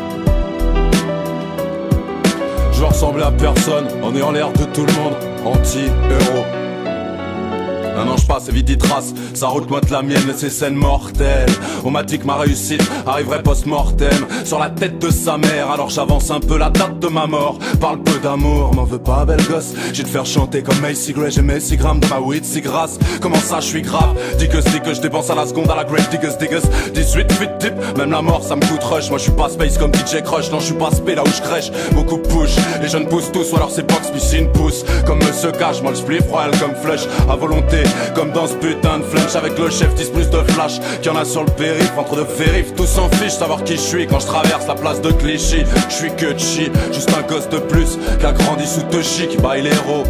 Q: Je veux ressembler à personne, en ayant l'air de tout le monde. Anti-héros. Un an je passe et vite y trace, sa route moi de la mienne, mais c'est scène mortelle. On m'a dit que ma réussite arriverait post-mortem sur la tête de sa mère, alors j'avance un peu la date de ma mort. Parle peu d'amour, m'en veux pas belle gosse. J'ai te faire chanter comme Macy Gray, j'ai mes six grammes de ma weed si grasse. Comment ça je suis grave, dis que dis que je dépense à la seconde à la Great Diggers Diggers. dix-huit feet deep, même la mort ça me coûte rush. Moi je suis pas space comme D J Crush, non je suis pas spé là où je crèche. Beaucoup push, les jeunes poussent tous, ou alors c'est box piscine pousse. Comme Monsieur Cash, moi le spliff royal comme flush à volonté. Comme dans ce putain de flunch avec le chef dix plus de flash qu'il y en a sur le périph' entre deux férifs. Tous s'en fichent savoir qui je suis quand je traverse la place de Clichy. Je suis que chi, juste un gosse de plus qui a grandi sous Toshi qui baille les héros.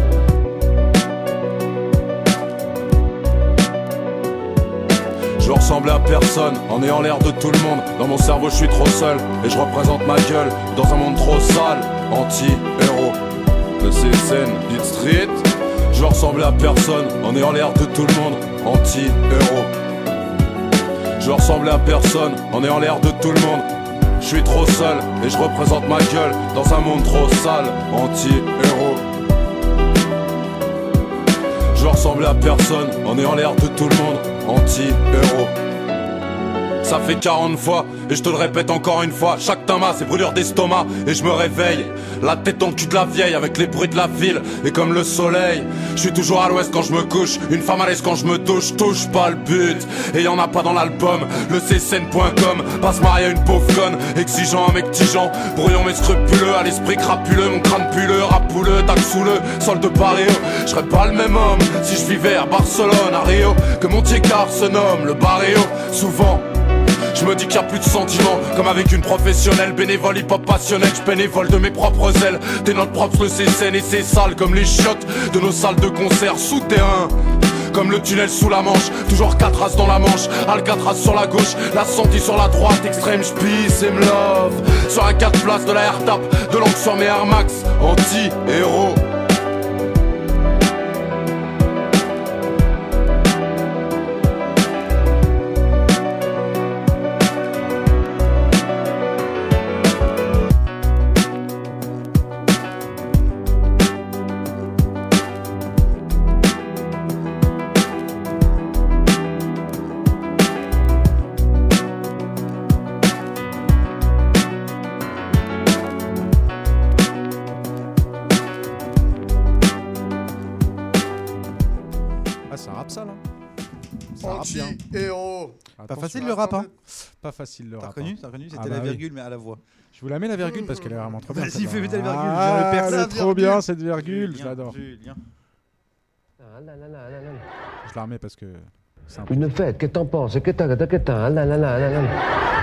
Q: Je veux ressembler à personne en ayant l'air de tout le monde. Dans mon cerveau je suis trop seul et je représente ma gueule dans un monde trop sale. Anti-héros, le C S N, Beat Street. Je veux ressembler à personne en ayant l'air de tout le monde. Anti-héros. Je veux ressembler à personne en ayant l'air de tout le monde. Je suis trop seul et je représente ma gueule dans un monde trop sale. Anti-héros. Je veux ressembler à personne en ayant l'air de tout le monde. Anti-héros. Ça fait quarante fois et je te le répète encore une fois. Chaque tama c'est brûlure d'estomac et je me réveille la tête dans le cul de la vieille avec les bruits de la ville. Et comme le soleil, je suis toujours à l'ouest quand je me couche. Une femme à l'aise quand je me touche, touche pas le but. Et y'en a pas dans l'album, le c s n point com. Passe marier à une pauvre conne, exigeant un mec tigeant. Brouillon mais scrupuleux, à l'esprit crapuleux. Mon crâne pulleux, rapouleux, tac sous le sol de Paris. Je serais pas le même homme si je vivais à Barcelone, à Rio. Que Montier-Car se nomme le barrio. Souvent je me dis qu'il y a plus de sentiments, comme avec une professionnelle, bénévole, hip-hop passionnel, je bénévole de mes propres ailes. T'es notre propre le C S N et c'est sale comme les chiottes de nos salles de concert souterrains. Comme le tunnel sous la Manche, toujours quatre races dans la Manche, Alcatraz sur la gauche, la Santi sur la droite, extrême peace and love. Sur un quatre places de la R-Tap, de l'encre sur mes Air Max, anti-héros.
D: Anti-héros.
C: Pas facile le rap, hein.
B: Pas facile le
C: T'as
B: rap.
C: reconnu,
B: hein.
C: t'as reconnu, c'était
B: Ah
C: la
B: bah oui.
C: virgule mais à la voix.
B: Je vous la mets la virgule parce qu'elle est vraiment trop bien.
C: Vas-y, fais
B: celle-là.
C: la virgule.
B: Ah,
C: je perds
B: c'est
C: la
B: trop
C: virgule.
B: bien cette virgule, je
C: Julien,
B: l'adore.
C: Julien.
B: Je la remets parce que c'est un
E: Une fête, qu'est-ce que t'en penses? Qu'est-ce que t'as, qu'est-ce que t'as, là, là, là, là, là.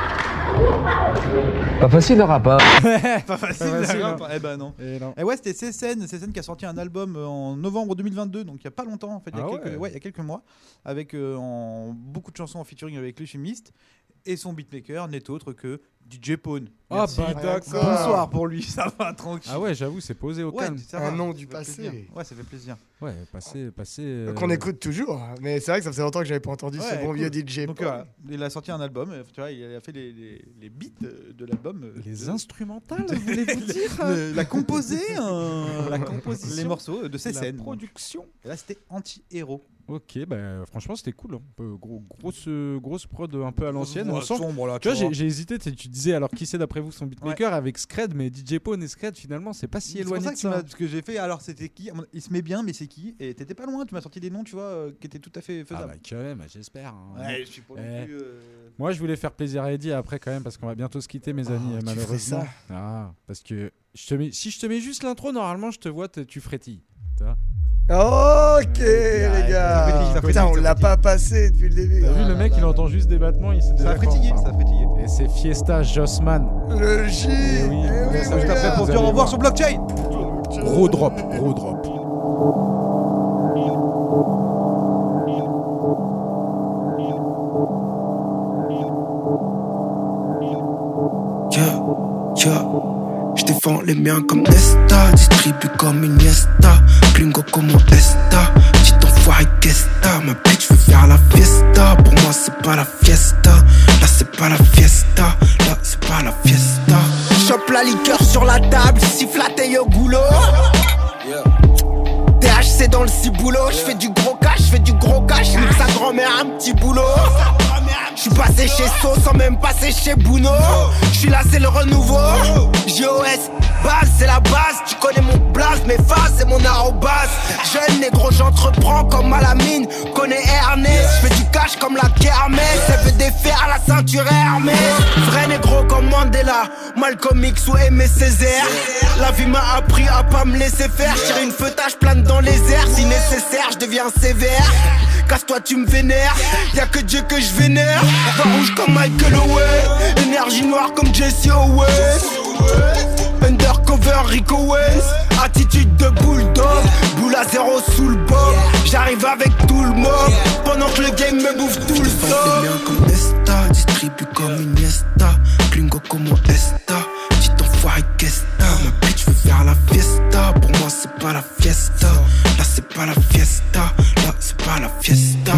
E: Pas facile le rap, hein.
C: Pas facile,
B: Pas facile,
C: le rap.
B: hein.
C: Eh ben non.
B: Et non.
C: Et ouais, c'était C S N, C S N qui a sorti un album euh, en novembre deux mille vingt-deux, donc il y a pas longtemps en fait, il y a
B: Ah
C: quelques,
B: ouais.
C: ouais, il y a quelques mois, avec euh, en, beaucoup de chansons en featuring avec le chimiste et son beatmaker n'est autre que D J Pone.
B: Ah
C: Merci.
B: bah d'accord.
C: Bonsoir pour lui, ça va tranquille.
B: Ah ouais, j'avoue, c'est posé au
C: Ouais,
B: calme.
C: ça
D: Un
C: va,
D: nom
C: ça
D: du
C: fait
D: passé.
C: plaisir. Ouais, ça fait plaisir.
B: Ouais, passé, passé. euh,
D: Qu'on écoute toujours, mais c'est vrai que ça faisait longtemps que j'avais pas entendu
C: Ouais,
D: ce bon
C: cool.
D: vieux D J.
C: Donc voilà, il a sorti un album, euh, tu vois, il a fait les, les, les beats euh, de l'album. euh,
B: Les
C: de-
B: instrumentales, voulez-vous dire
C: Le- la composé, hein,
B: La composition.
C: les morceaux de C S N.
B: La production.
C: Et là, c'était Anti-Héros.
B: Ok, bah franchement c'était cool. Hein. Un peu gros, grosse, grosse prod un peu à l'ancienne.
C: Ouais,
B: On sent-
C: sombre, là,
B: tu vois,
C: tu vois.
B: j'ai, j'ai hésité. Tu tu disais alors qui c'est d'après vous son beatmaker avec Scred, mais D J Pone et Scred finalement c'est pas si
C: C'est pour
B: éloigné
C: ça
B: de
C: que, tu m'as-
B: ça.
C: parce que j'ai fait. Alors, c'était qui Il se met bien, mais c'est qui Et t'étais pas loin. Tu m'as sorti des noms, tu vois, euh, qui étaient tout à fait
B: Ah
C: faisables.
B: bah quand même, j'espère. hein.
C: Ouais, je suis pas non
B: Eh.
C: plus, euh,
B: Moi je voulais faire plaisir à Eddie après quand même parce qu'on va bientôt se quitter mes amis
D: tu
B: malheureusement.
D: ferais
B: Ah, parce que je te mets, si je te mets juste l'intro normalement je te vois t- tu frétilles. Tu vois.
D: Ok,
B: Ouais,
D: les gars.
C: ça frétille, ça
D: Putain, on
C: frétille,
D: l'a
C: ça
D: pas passé depuis le début.
B: T'as vu
D: Ah
B: le
D: là
B: mec
D: là
B: il
D: là.
B: entend juste des battements il s'est
C: Ça
B: déjà
C: a frétillé,
B: fait-
C: ça a frétillé.
B: Et c'est Fiesta Jossman.
D: Le J.
B: oui,
D: Eh oui,
B: ça,
D: mon
B: je
C: Juste après
D: gars.
C: pour
B: Vous
C: dire au
B: allez
C: revoir
B: voir.
C: sur blockchain.
B: Gros drop, gros drop.
R: Yeah, yeah. Je défends les miens comme Nesta, distribue comme Iniesta, Klingo comme Esta, petit enfoiré qu'esta, ma bitch veut faire la fiesta, pour moi c'est pas la fiesta, là c'est pas la fiesta, là c'est pas la fiesta.
S: Chope la liqueur sur la table, siffle la taille au goulot. T H C dans le ciboulot, j'fais du gros cash, j'fais du gros cash, nique sa grand-mère un petit boulot. J'suis passé chez So sans même passer chez Bouno. J'suis là c'est le renouveau. J O S, base c'est la base. Tu connais mon blaze, mes phases c'est mon arrobase. Jeune négro j'entreprends comme à la mine. Connais Ernest, j'fais du cash comme la kermesse. Elle veut défaire la ceinture Hermès. Vrai négro comme Mandela, Malcolm X ou Aimé Césaire. La vie m'a appris à pas me laisser faire. J'tire une feutage plane dans les airs. Si nécessaire j'deviens sévère. Casse-toi tu me vénères. Y'a que Dieu que je vénère. Va rouge comme Michael Owen. Énergie noire comme Jesse Owens. Undercover Rico Owens. Attitude de bulldog. Boule à zéro sous le bob. J'arrive avec tout le mob. Pendant que le game me bouffe tout le
R: Les
S: temps.
R: miens comme Nesta, distribue comme Iniesta, Klingo comme Esta, petit enfoiré qu'esta, ma bitch veut faire la fiesta, pour moi c'est pas la fiesta, là c'est pas la fiesta, là c'est pas la fiesta.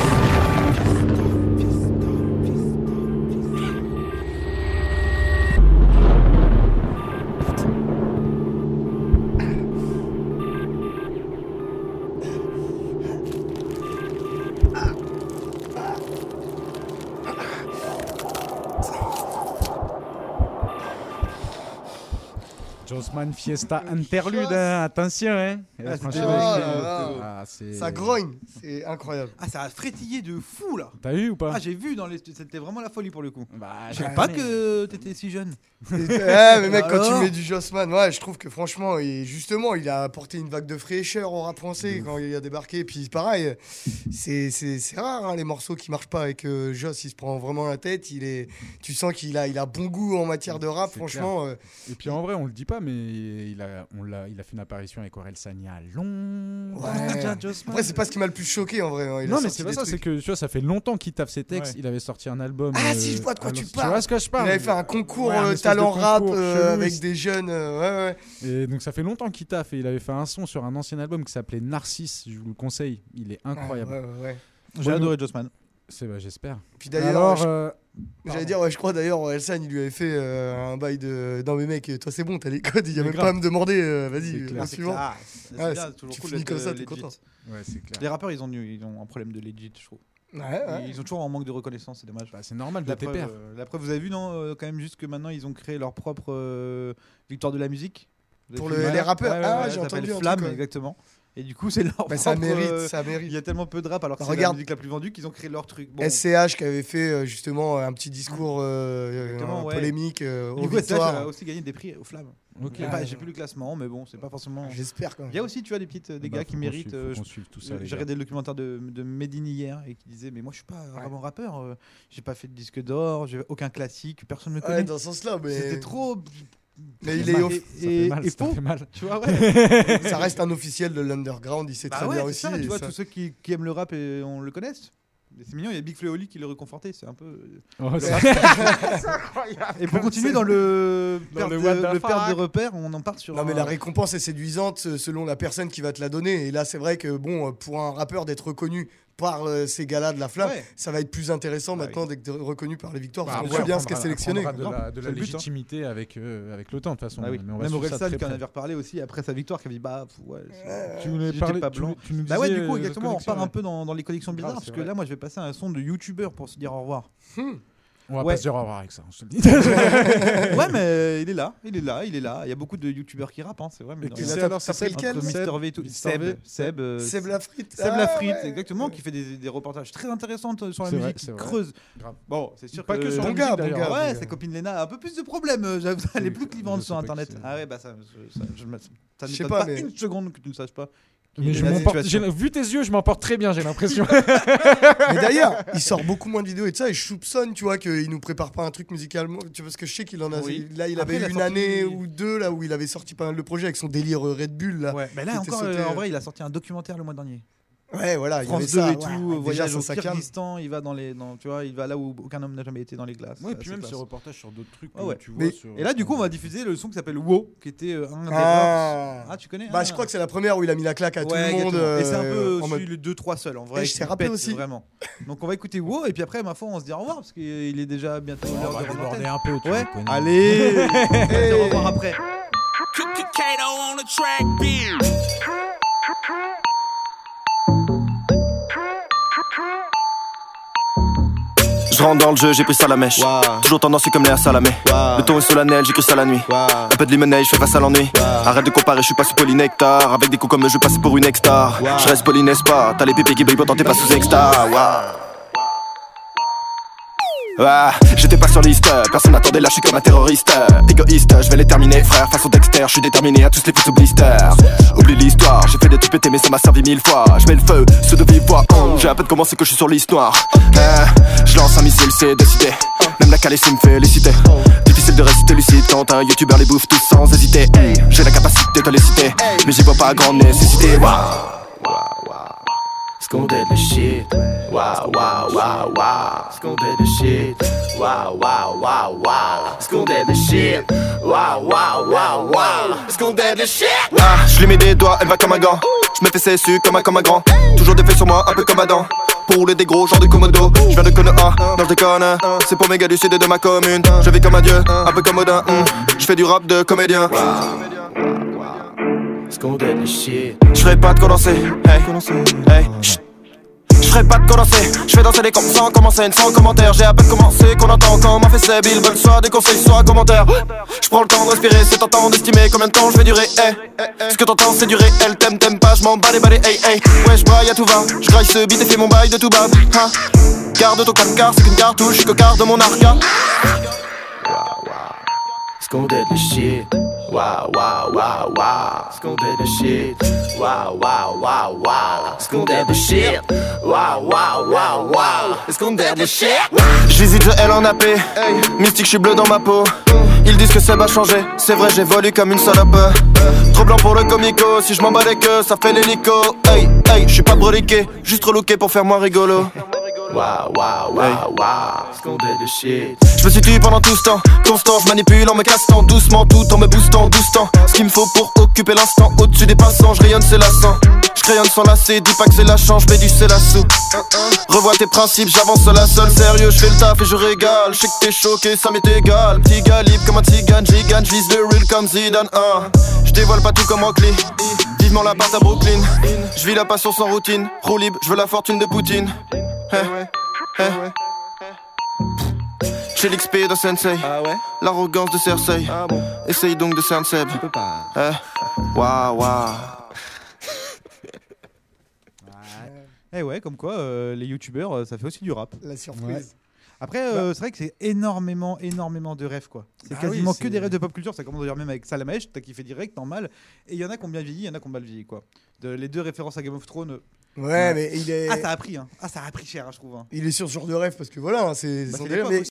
B: Jossman Fiesta Interlude, hein, attention hein. Et là,
C: Ah,
B: franchement,
C: c'était-
B: avec-
D: Oh là là.
B: ah, c'est-
D: Ça grogne, c'est incroyable.
C: Ah, ça a frétillé de fou là.
B: T'as vu ou pas?
C: Ah, j'ai vu dans les. C'était vraiment la folie pour le coup.
B: Bah,
C: Je savais
B: j'ai
C: pas
B: aimé.
C: que t'étais si jeune.
D: Ouais, mais mec, quand tu
C: Alors
D: mets du Jossman, ouais, je trouve que franchement, il, justement, il a apporté une vague de fraîcheur au rap français quand il a débarqué. Puis pareil, c'est c'est- c'est rare hein, les morceaux qui marchent pas avec euh, Joss. Il se prend vraiment la tête. Il est, tu sens qu'il a, il a bon goût en matière de rap,
B: C'est
D: franchement.
B: clair.
D: euh,
B: Et puis en vrai, on le dit pas, mais il a, on l'a, il a fait une apparition avec Aurel Sania longtemps.
D: ouais.
B: déjà, Jossman.
D: Après, c'est pas ce qui m'a le plus choqué en vrai. hein. Il a
B: Non, mais
D: sorti
B: c'est pas
D: des
B: ça,
D: trucs.
B: c'est que tu vois, ça fait longtemps qu'il tape ses textes.
C: Ouais.
B: Il avait sorti un album.
D: Ah
B: euh,
D: si, je vois de quoi
B: à
D: tu
B: l'ancienne.
D: parles.
B: Tu vois ce que je parle?
D: Il avait fait un concours
B: Ouais, un
D: euh,
B: espèce
D: talent
B: de
D: rap
B: concours
D: euh,
B: chelou.
D: avec des jeunes. euh, ouais, ouais.
B: Et donc ça fait longtemps qu'il taffe et il avait fait un son sur un ancien album qui s'appelait Narcisse. Je vous le conseille, il est incroyable.
D: Ouais, ouais, ouais.
C: J'ai adoré Jossman.
B: C'est bah, j'espère.
D: Puis d'ailleurs,
B: Alors,
D: je-
B: euh,
D: j'allais dire, ouais, je crois d'ailleurs, Elsan, il lui avait fait euh, un bail de. Non, mais mec, toi c'est bon, t'as les codes, il y a
B: Mais
D: même
B: grave.
D: pas à me demander, euh,
B: C'est
D: vas-y,
B: clair.
D: le
C: C'est
D: suivant.
C: clair. C'est
D: Ouais,
C: bien,
D: c'est-
C: c'est toujours
D: tu
C: cool
D: finis
C: d'être,
D: comme ça,
C: euh,
D: t'es
C: legit.
D: content.
B: Ouais, c'est clair.
C: Les rappeurs, ils ont, ils ont un problème de legit, je trouve.
D: Ouais, ouais.
C: Ils ont toujours un manque de reconnaissance, c'est dommage.
B: Bah, c'est normal de
C: La
B: tes
C: preuve,
B: pairs.
C: euh, la preuve, vous avez vu, non euh, Quand même, juste que maintenant, ils ont créé leur propre euh, victoire de la musique. Vous avez
D: Pour
C: vu
D: le-
C: ça
D: les rappeurs.
C: Ouais, ouais,
D: Ah,
C: ouais,
D: j'ai
C: ça
D: entendu
C: s'appelle
D: un truc,
C: Flamme,
D: ouais.
C: exactement. Et du coup, c'est leur.
D: Bah, ça
C: propre,
D: mérite,
C: euh,
D: ça mérite.
C: Il y a tellement peu de rap alors que
D: Bah,
C: c'est
D: regarde.
C: la musique la plus vendue qu'ils ont créé leur truc. Bon.
D: S C H qui avait fait euh, justement un petit discours euh,
C: Exactement,
D: euh,
C: ouais.
D: polémique euh,
C: Du
D: aux
C: coup, S C H
D: victoires.
C: a aussi gagné des prix aux Flammes.
B: Ok.
C: J'ai pas- J'ai plus le classement, mais bon, c'est pas forcément.
D: J'espère quand même.
C: Il y a aussi, tu vois, des petites des
B: Bah,
C: gars
B: faut
C: qui
B: qu'on
C: méritent.
B: suive-
C: euh,
B: faut qu'on
C: je-
B: suive tout ça, les
C: J'ai
B: gars.
C: regardé le documentaire de, de Medine hier et qui disait mais moi je suis pas vraiment rappeur, euh, j'ai pas fait de disque d'or, j'ai aucun classique, personne me connaît.
D: Ouais, dans ce sens-là, mais.
C: C'était trop.
D: Mais il
C: Ça
D: est
C: fait
D: off.
C: mal,
B: Ça
C: et,
B: fait mal,
C: et
B: ça
C: faux,
B: fait mal.
C: tu vois, ouais.
D: Ça reste un officiel de l'underground, il sait
C: Bah
D: très
C: ouais,
D: bien
C: c'est
D: aussi.
C: ça, tu
D: et
C: vois,
D: ça-
C: tous ceux qui, qui aiment le rap et on le connaisse. Et c'est mignon, il y a Big Flo et Oli qui le reconfortait, c'est un peu.
B: Oh,
C: le
B: c'est-
C: rap.
B: c'est incroyable.
C: Et pour continuer dans le
B: Dans
C: perte
B: le
C: de,
B: what the
C: le perte de
B: fuck.
C: repères, on en part sur.
D: Non mais
C: un-
D: la récompense est séduisante euh, selon la personne qui va te la donner. Et là c'est vrai que bon, euh, pour un rappeur d'être reconnu par euh, ces gars-là de la flamme,
C: Ouais.
D: ça va être plus intéressant
C: Bah
D: maintenant d'être reconnu par les victoires.
B: Bah,
D: parce qu'on
B: après,
D: voit bien
B: on
D: ce qui est
B: prendra-
D: sélectionné.
B: on prendra de la, de
C: C'est
B: la
C: le but, hein.
B: légitimité avec, euh, avec le temps, de toute façon.
C: Bah oui.
B: Mais on va
C: Même
B: suivre ça
C: Orelsan
B: très
C: qui en
B: près.
C: avait reparlé aussi après sa victoire, qui avait dit bah pff, ouais, c'est-
B: Tu voulais
C: j'étais
B: parler-
C: pas
B: tu
C: blanc.
B: nous- tu nous
C: Bah ouais,
B: disais,
C: du coup
B: euh,
C: exactement, on
B: connexion,
C: repart un
B: ouais.
C: peu dans, dans les collections bizarres
B: Grave,
C: parce
B: c'est
C: que
B: vrai.
C: là moi je vais passer à un son de youtubeur pour se dire au revoir.
B: On va
C: Ouais.
B: pas se dire au revoir avec ça, je te le dis.
C: Ouais mais il est là, il est là, il est là. Il y a beaucoup de youtubeurs qui rappent, hein, c'est vrai. Mais
D: Et
C: dans-
D: tu
C: dans-
D: sais
C: Entre
D: alors, ça s'appelle
C: Mister
D: lequel
C: V et tout.
B: Mister
C: Seb,
B: V.
C: Seb, euh,
D: Seb Lafrite.
C: Seb
D: Ah,
C: Lafrite,
D: ouais.
C: exactement, qui fait des, des reportages très intéressants sur la
B: C'est
C: musique,
B: vrai,
C: qui
B: c'est vrai.
C: creuse.
B: Grave.
C: Bon, c'est sûr
B: Pas
C: que,
B: que sur la
D: Bon
B: musique,
D: gars, bon
B: d'ailleurs.
D: gars.
C: Ouais,
D: bon
C: sa
D: gars.
C: copine Léna a un peu plus de problèmes. euh, j'avoue, Elle est plus clivante
B: je
C: sur
B: sais pas
C: internet.
B: qui c'est.
C: Ah ouais, bah ça, ça, je me- ça ne
D: Je sais
C: m'étonne
D: pas,
C: pas
D: mais-
C: une seconde que tu ne saches pas.
B: Mais je
C: La
B: m'en porte-
C: situation.
B: j'ai- vu tes yeux, je m'en porte très bien, j'ai l'impression.
D: Mais d'ailleurs, il sort beaucoup moins de vidéos et de ça, et je soupçonne, tu vois, qu'il nous prépare pas un truc musicalement. Tu vois, parce que je sais qu'il en a.
C: Oui.
D: Là, il
C: Après,
D: avait
C: il a
D: une
C: sorti-
D: année ou deux là où il avait sorti pas mal de projets avec son délire euh, Red Bull là.
C: Ouais, mais là
D: qui était
C: encore,
D: sauté,
C: euh, en
D: euh,
C: vrai, il a sorti un documentaire le mois dernier.
D: Ouais, voilà, il y
C: France
D: avait
C: deux
D: ça.
C: et tout,
D: ouais, ouais,
C: voyage
D: déjà,
C: au
D: ça, ça calme.
C: Kyrgyzstan, il va dans les, dans, tu vois, il va là où aucun homme n'a jamais été dans les glaces.
B: Ouais, et
C: Ça,
B: puis
C: c'est
B: même
C: classe.
B: ces reportages sur d'autres trucs
C: Ah
B: que
C: ouais.
B: tu vois
D: Mais-
B: sur-
C: Et là, du coup, on va diffuser le son qui s'appelle Wow, qui était euh, un des
D: Ah.
C: raps. Ah, tu connais
D: Bah,
C: hein
D: je crois que c'est la première où il a mis la claque à tout
C: Ouais,
D: le monde.
C: exactement. Et c'est un peu
D: euh, en
C: aussi
D: mode-
C: les deux trois seuls en vrai.
D: Et je
C: qui
D: sais rapper
C: pètent
D: aussi.
C: Vraiment. Donc on va écouter Wow et puis après ma foi on se dit au revoir parce qu'il est déjà bientôt
B: On
C: l'heure
B: va
C: de rendre
B: déborder
C: l'antenne.
B: un peu. tu
C: Ouais.
B: connais.
C: Allez. On va se dire au revoir après.
F: Je rentre dans le jeu, j'ai pris ça à la mèche.
S: Wow.
F: Toujours tendancieux comme l'air salamé.
S: Wow.
F: Le ton est solennel, j'écris ça la nuit.
S: Wow.
F: Un peu de limonade, je fais face à l'ennui. Arrête de comparer, je suis pas sous polynectar. Avec des coups comme eux, je passe pour une ex-star.
S: Wow.
F: Je reste poli, n'est-ce pas? T'as les pépés qui brillent, pourtant t'es pas sous ex-star. Wow. Ah, j'étais pas sur liste, personne m'attendait là, je suis comme un terroriste. Égoïste, je vais les terminer, frère, façon Dexter, je suis déterminé à tous les foutre sous blister. Oublie l'histoire, j'ai fait des trucs pétés mais ça m'a servi mille fois. Je mets le feu, ceux de vive voix, oh, j'ai à peine commencé que je suis sur liste noire. Ah, je lance un missile, c'est décidé, même la calée me féliciter. Difficile de rester lucide quand un youtubeur les bouffe tous sans hésiter. Hey, j'ai la capacité de les citer, mais j'y vois pas grande nécessité. Wow. Scondé le shit, wow, wow, wow, wow. Scondé le shit, wow, wow, wow, wow. Scondé le shit, wow, wow, wow, wow. Scondé le shit. Ah, je lui mets des doigts, elle va comme un gant. Je me fais cessu comme un comme un grand. Toujours des faits sur moi, un peu comme Adam. Pour rouler des gros, genre de Komodo. Je viens de Konoha, non je déconne. C'est pour mes gars du sud et de ma commune. Je vis comme un dieu, un peu comme Odin. Je fais du rap de comédien. Scondé le shit. Je ferai pas de condensé, hey, hey, chut. Je ferai pas de condensé, je fais danser les comptes sans commencer, sans commentaire. J'ai à peine commencé qu'on entend quand m'a fait Seb. Ils veulent soit des conseils, soit commentaires. Je prends le temps de respirer, c'est tentant d'estimer combien de temps je vais durer. Hey. Ce que t'entends c'est du réel, t'aimes, t'aimes pas, je m'en bats les balais. Hey, hey. Ouais, je braille à tout va, je graille ce beat et fais mon bail de tout bas. Hein. Garde ton calme car c'est qu'une cartouche, je suis cocard de mon arca. Scondé le shit, wow, wow, wow, wow. Scondé le shit, wow, wow, wow, wow. Scondé le shit, wow, wow, wow, wow. Scondé le shit. J'visite, je L en A P, mystique, je suis bleu dans ma peau. Ils disent que ça va changer, c'est vrai, j'évolue comme une salope. Trop blanc pour le comico, si je m'en bats les queues, ça fait l'hélico. Hey, hey, je suis pas broliqué, juste relooké pour faire moins rigolo. Wow, wow, wow, wow. Scondé le shit. Je me situe pendant tout ce temps, constant, je manipule en me cassant doucement, tout en me boostant, boostant. Ce qu'il me faut pour occuper l'instant, au-dessus des passants, je rayonne, c'est lassant. Je crayonne sans lasser, dis pas que c'est la chance, je mets du c'est la soupe. Revois tes principes, j'avance la seule, sérieux, je fais le taf et je régale. Je sais que t'es choqué, ça m'est égal. Petit galibre comme un tigane, gigane, j'vise le real comme Zidane. hein. Je dévoile pas tout comme Rockly, vivement la part à Brooklyn. Je vis la passion sans routine, roue libre, je veux la fortune de Poutine. Hey, hey. J'ai l'X P de Sensei, ah ouais? L'arrogance de Cersei, ah bon? Essaye donc de cerner Seb. Tu peux pas. Eh, waouh, waouh.
C: Eh ouais, comme quoi, euh, les youtubeurs, euh, ça fait aussi du rap.
D: La surprise.
C: Ouais. Après, euh, bah. c'est vrai que c'est énormément, énormément de rêves, quoi. C'est ah quasiment oui, que des rêves de pop culture. Ça commence d'ailleurs même avec Salamèche, t'as kiffé direct, normal. Et il y en a qui ont bien vieilli, il y en a qui ont mal vieilli, quoi. De, les deux références à Game of Thrones.
D: Ouais, ouais, mais il est.
C: Ah, ça a pris, hein. Ah, ça a pris cher, hein, je trouve. Hein.
D: Il est sur ce genre de rêve parce que voilà, c'est.
C: Bah,
D: mais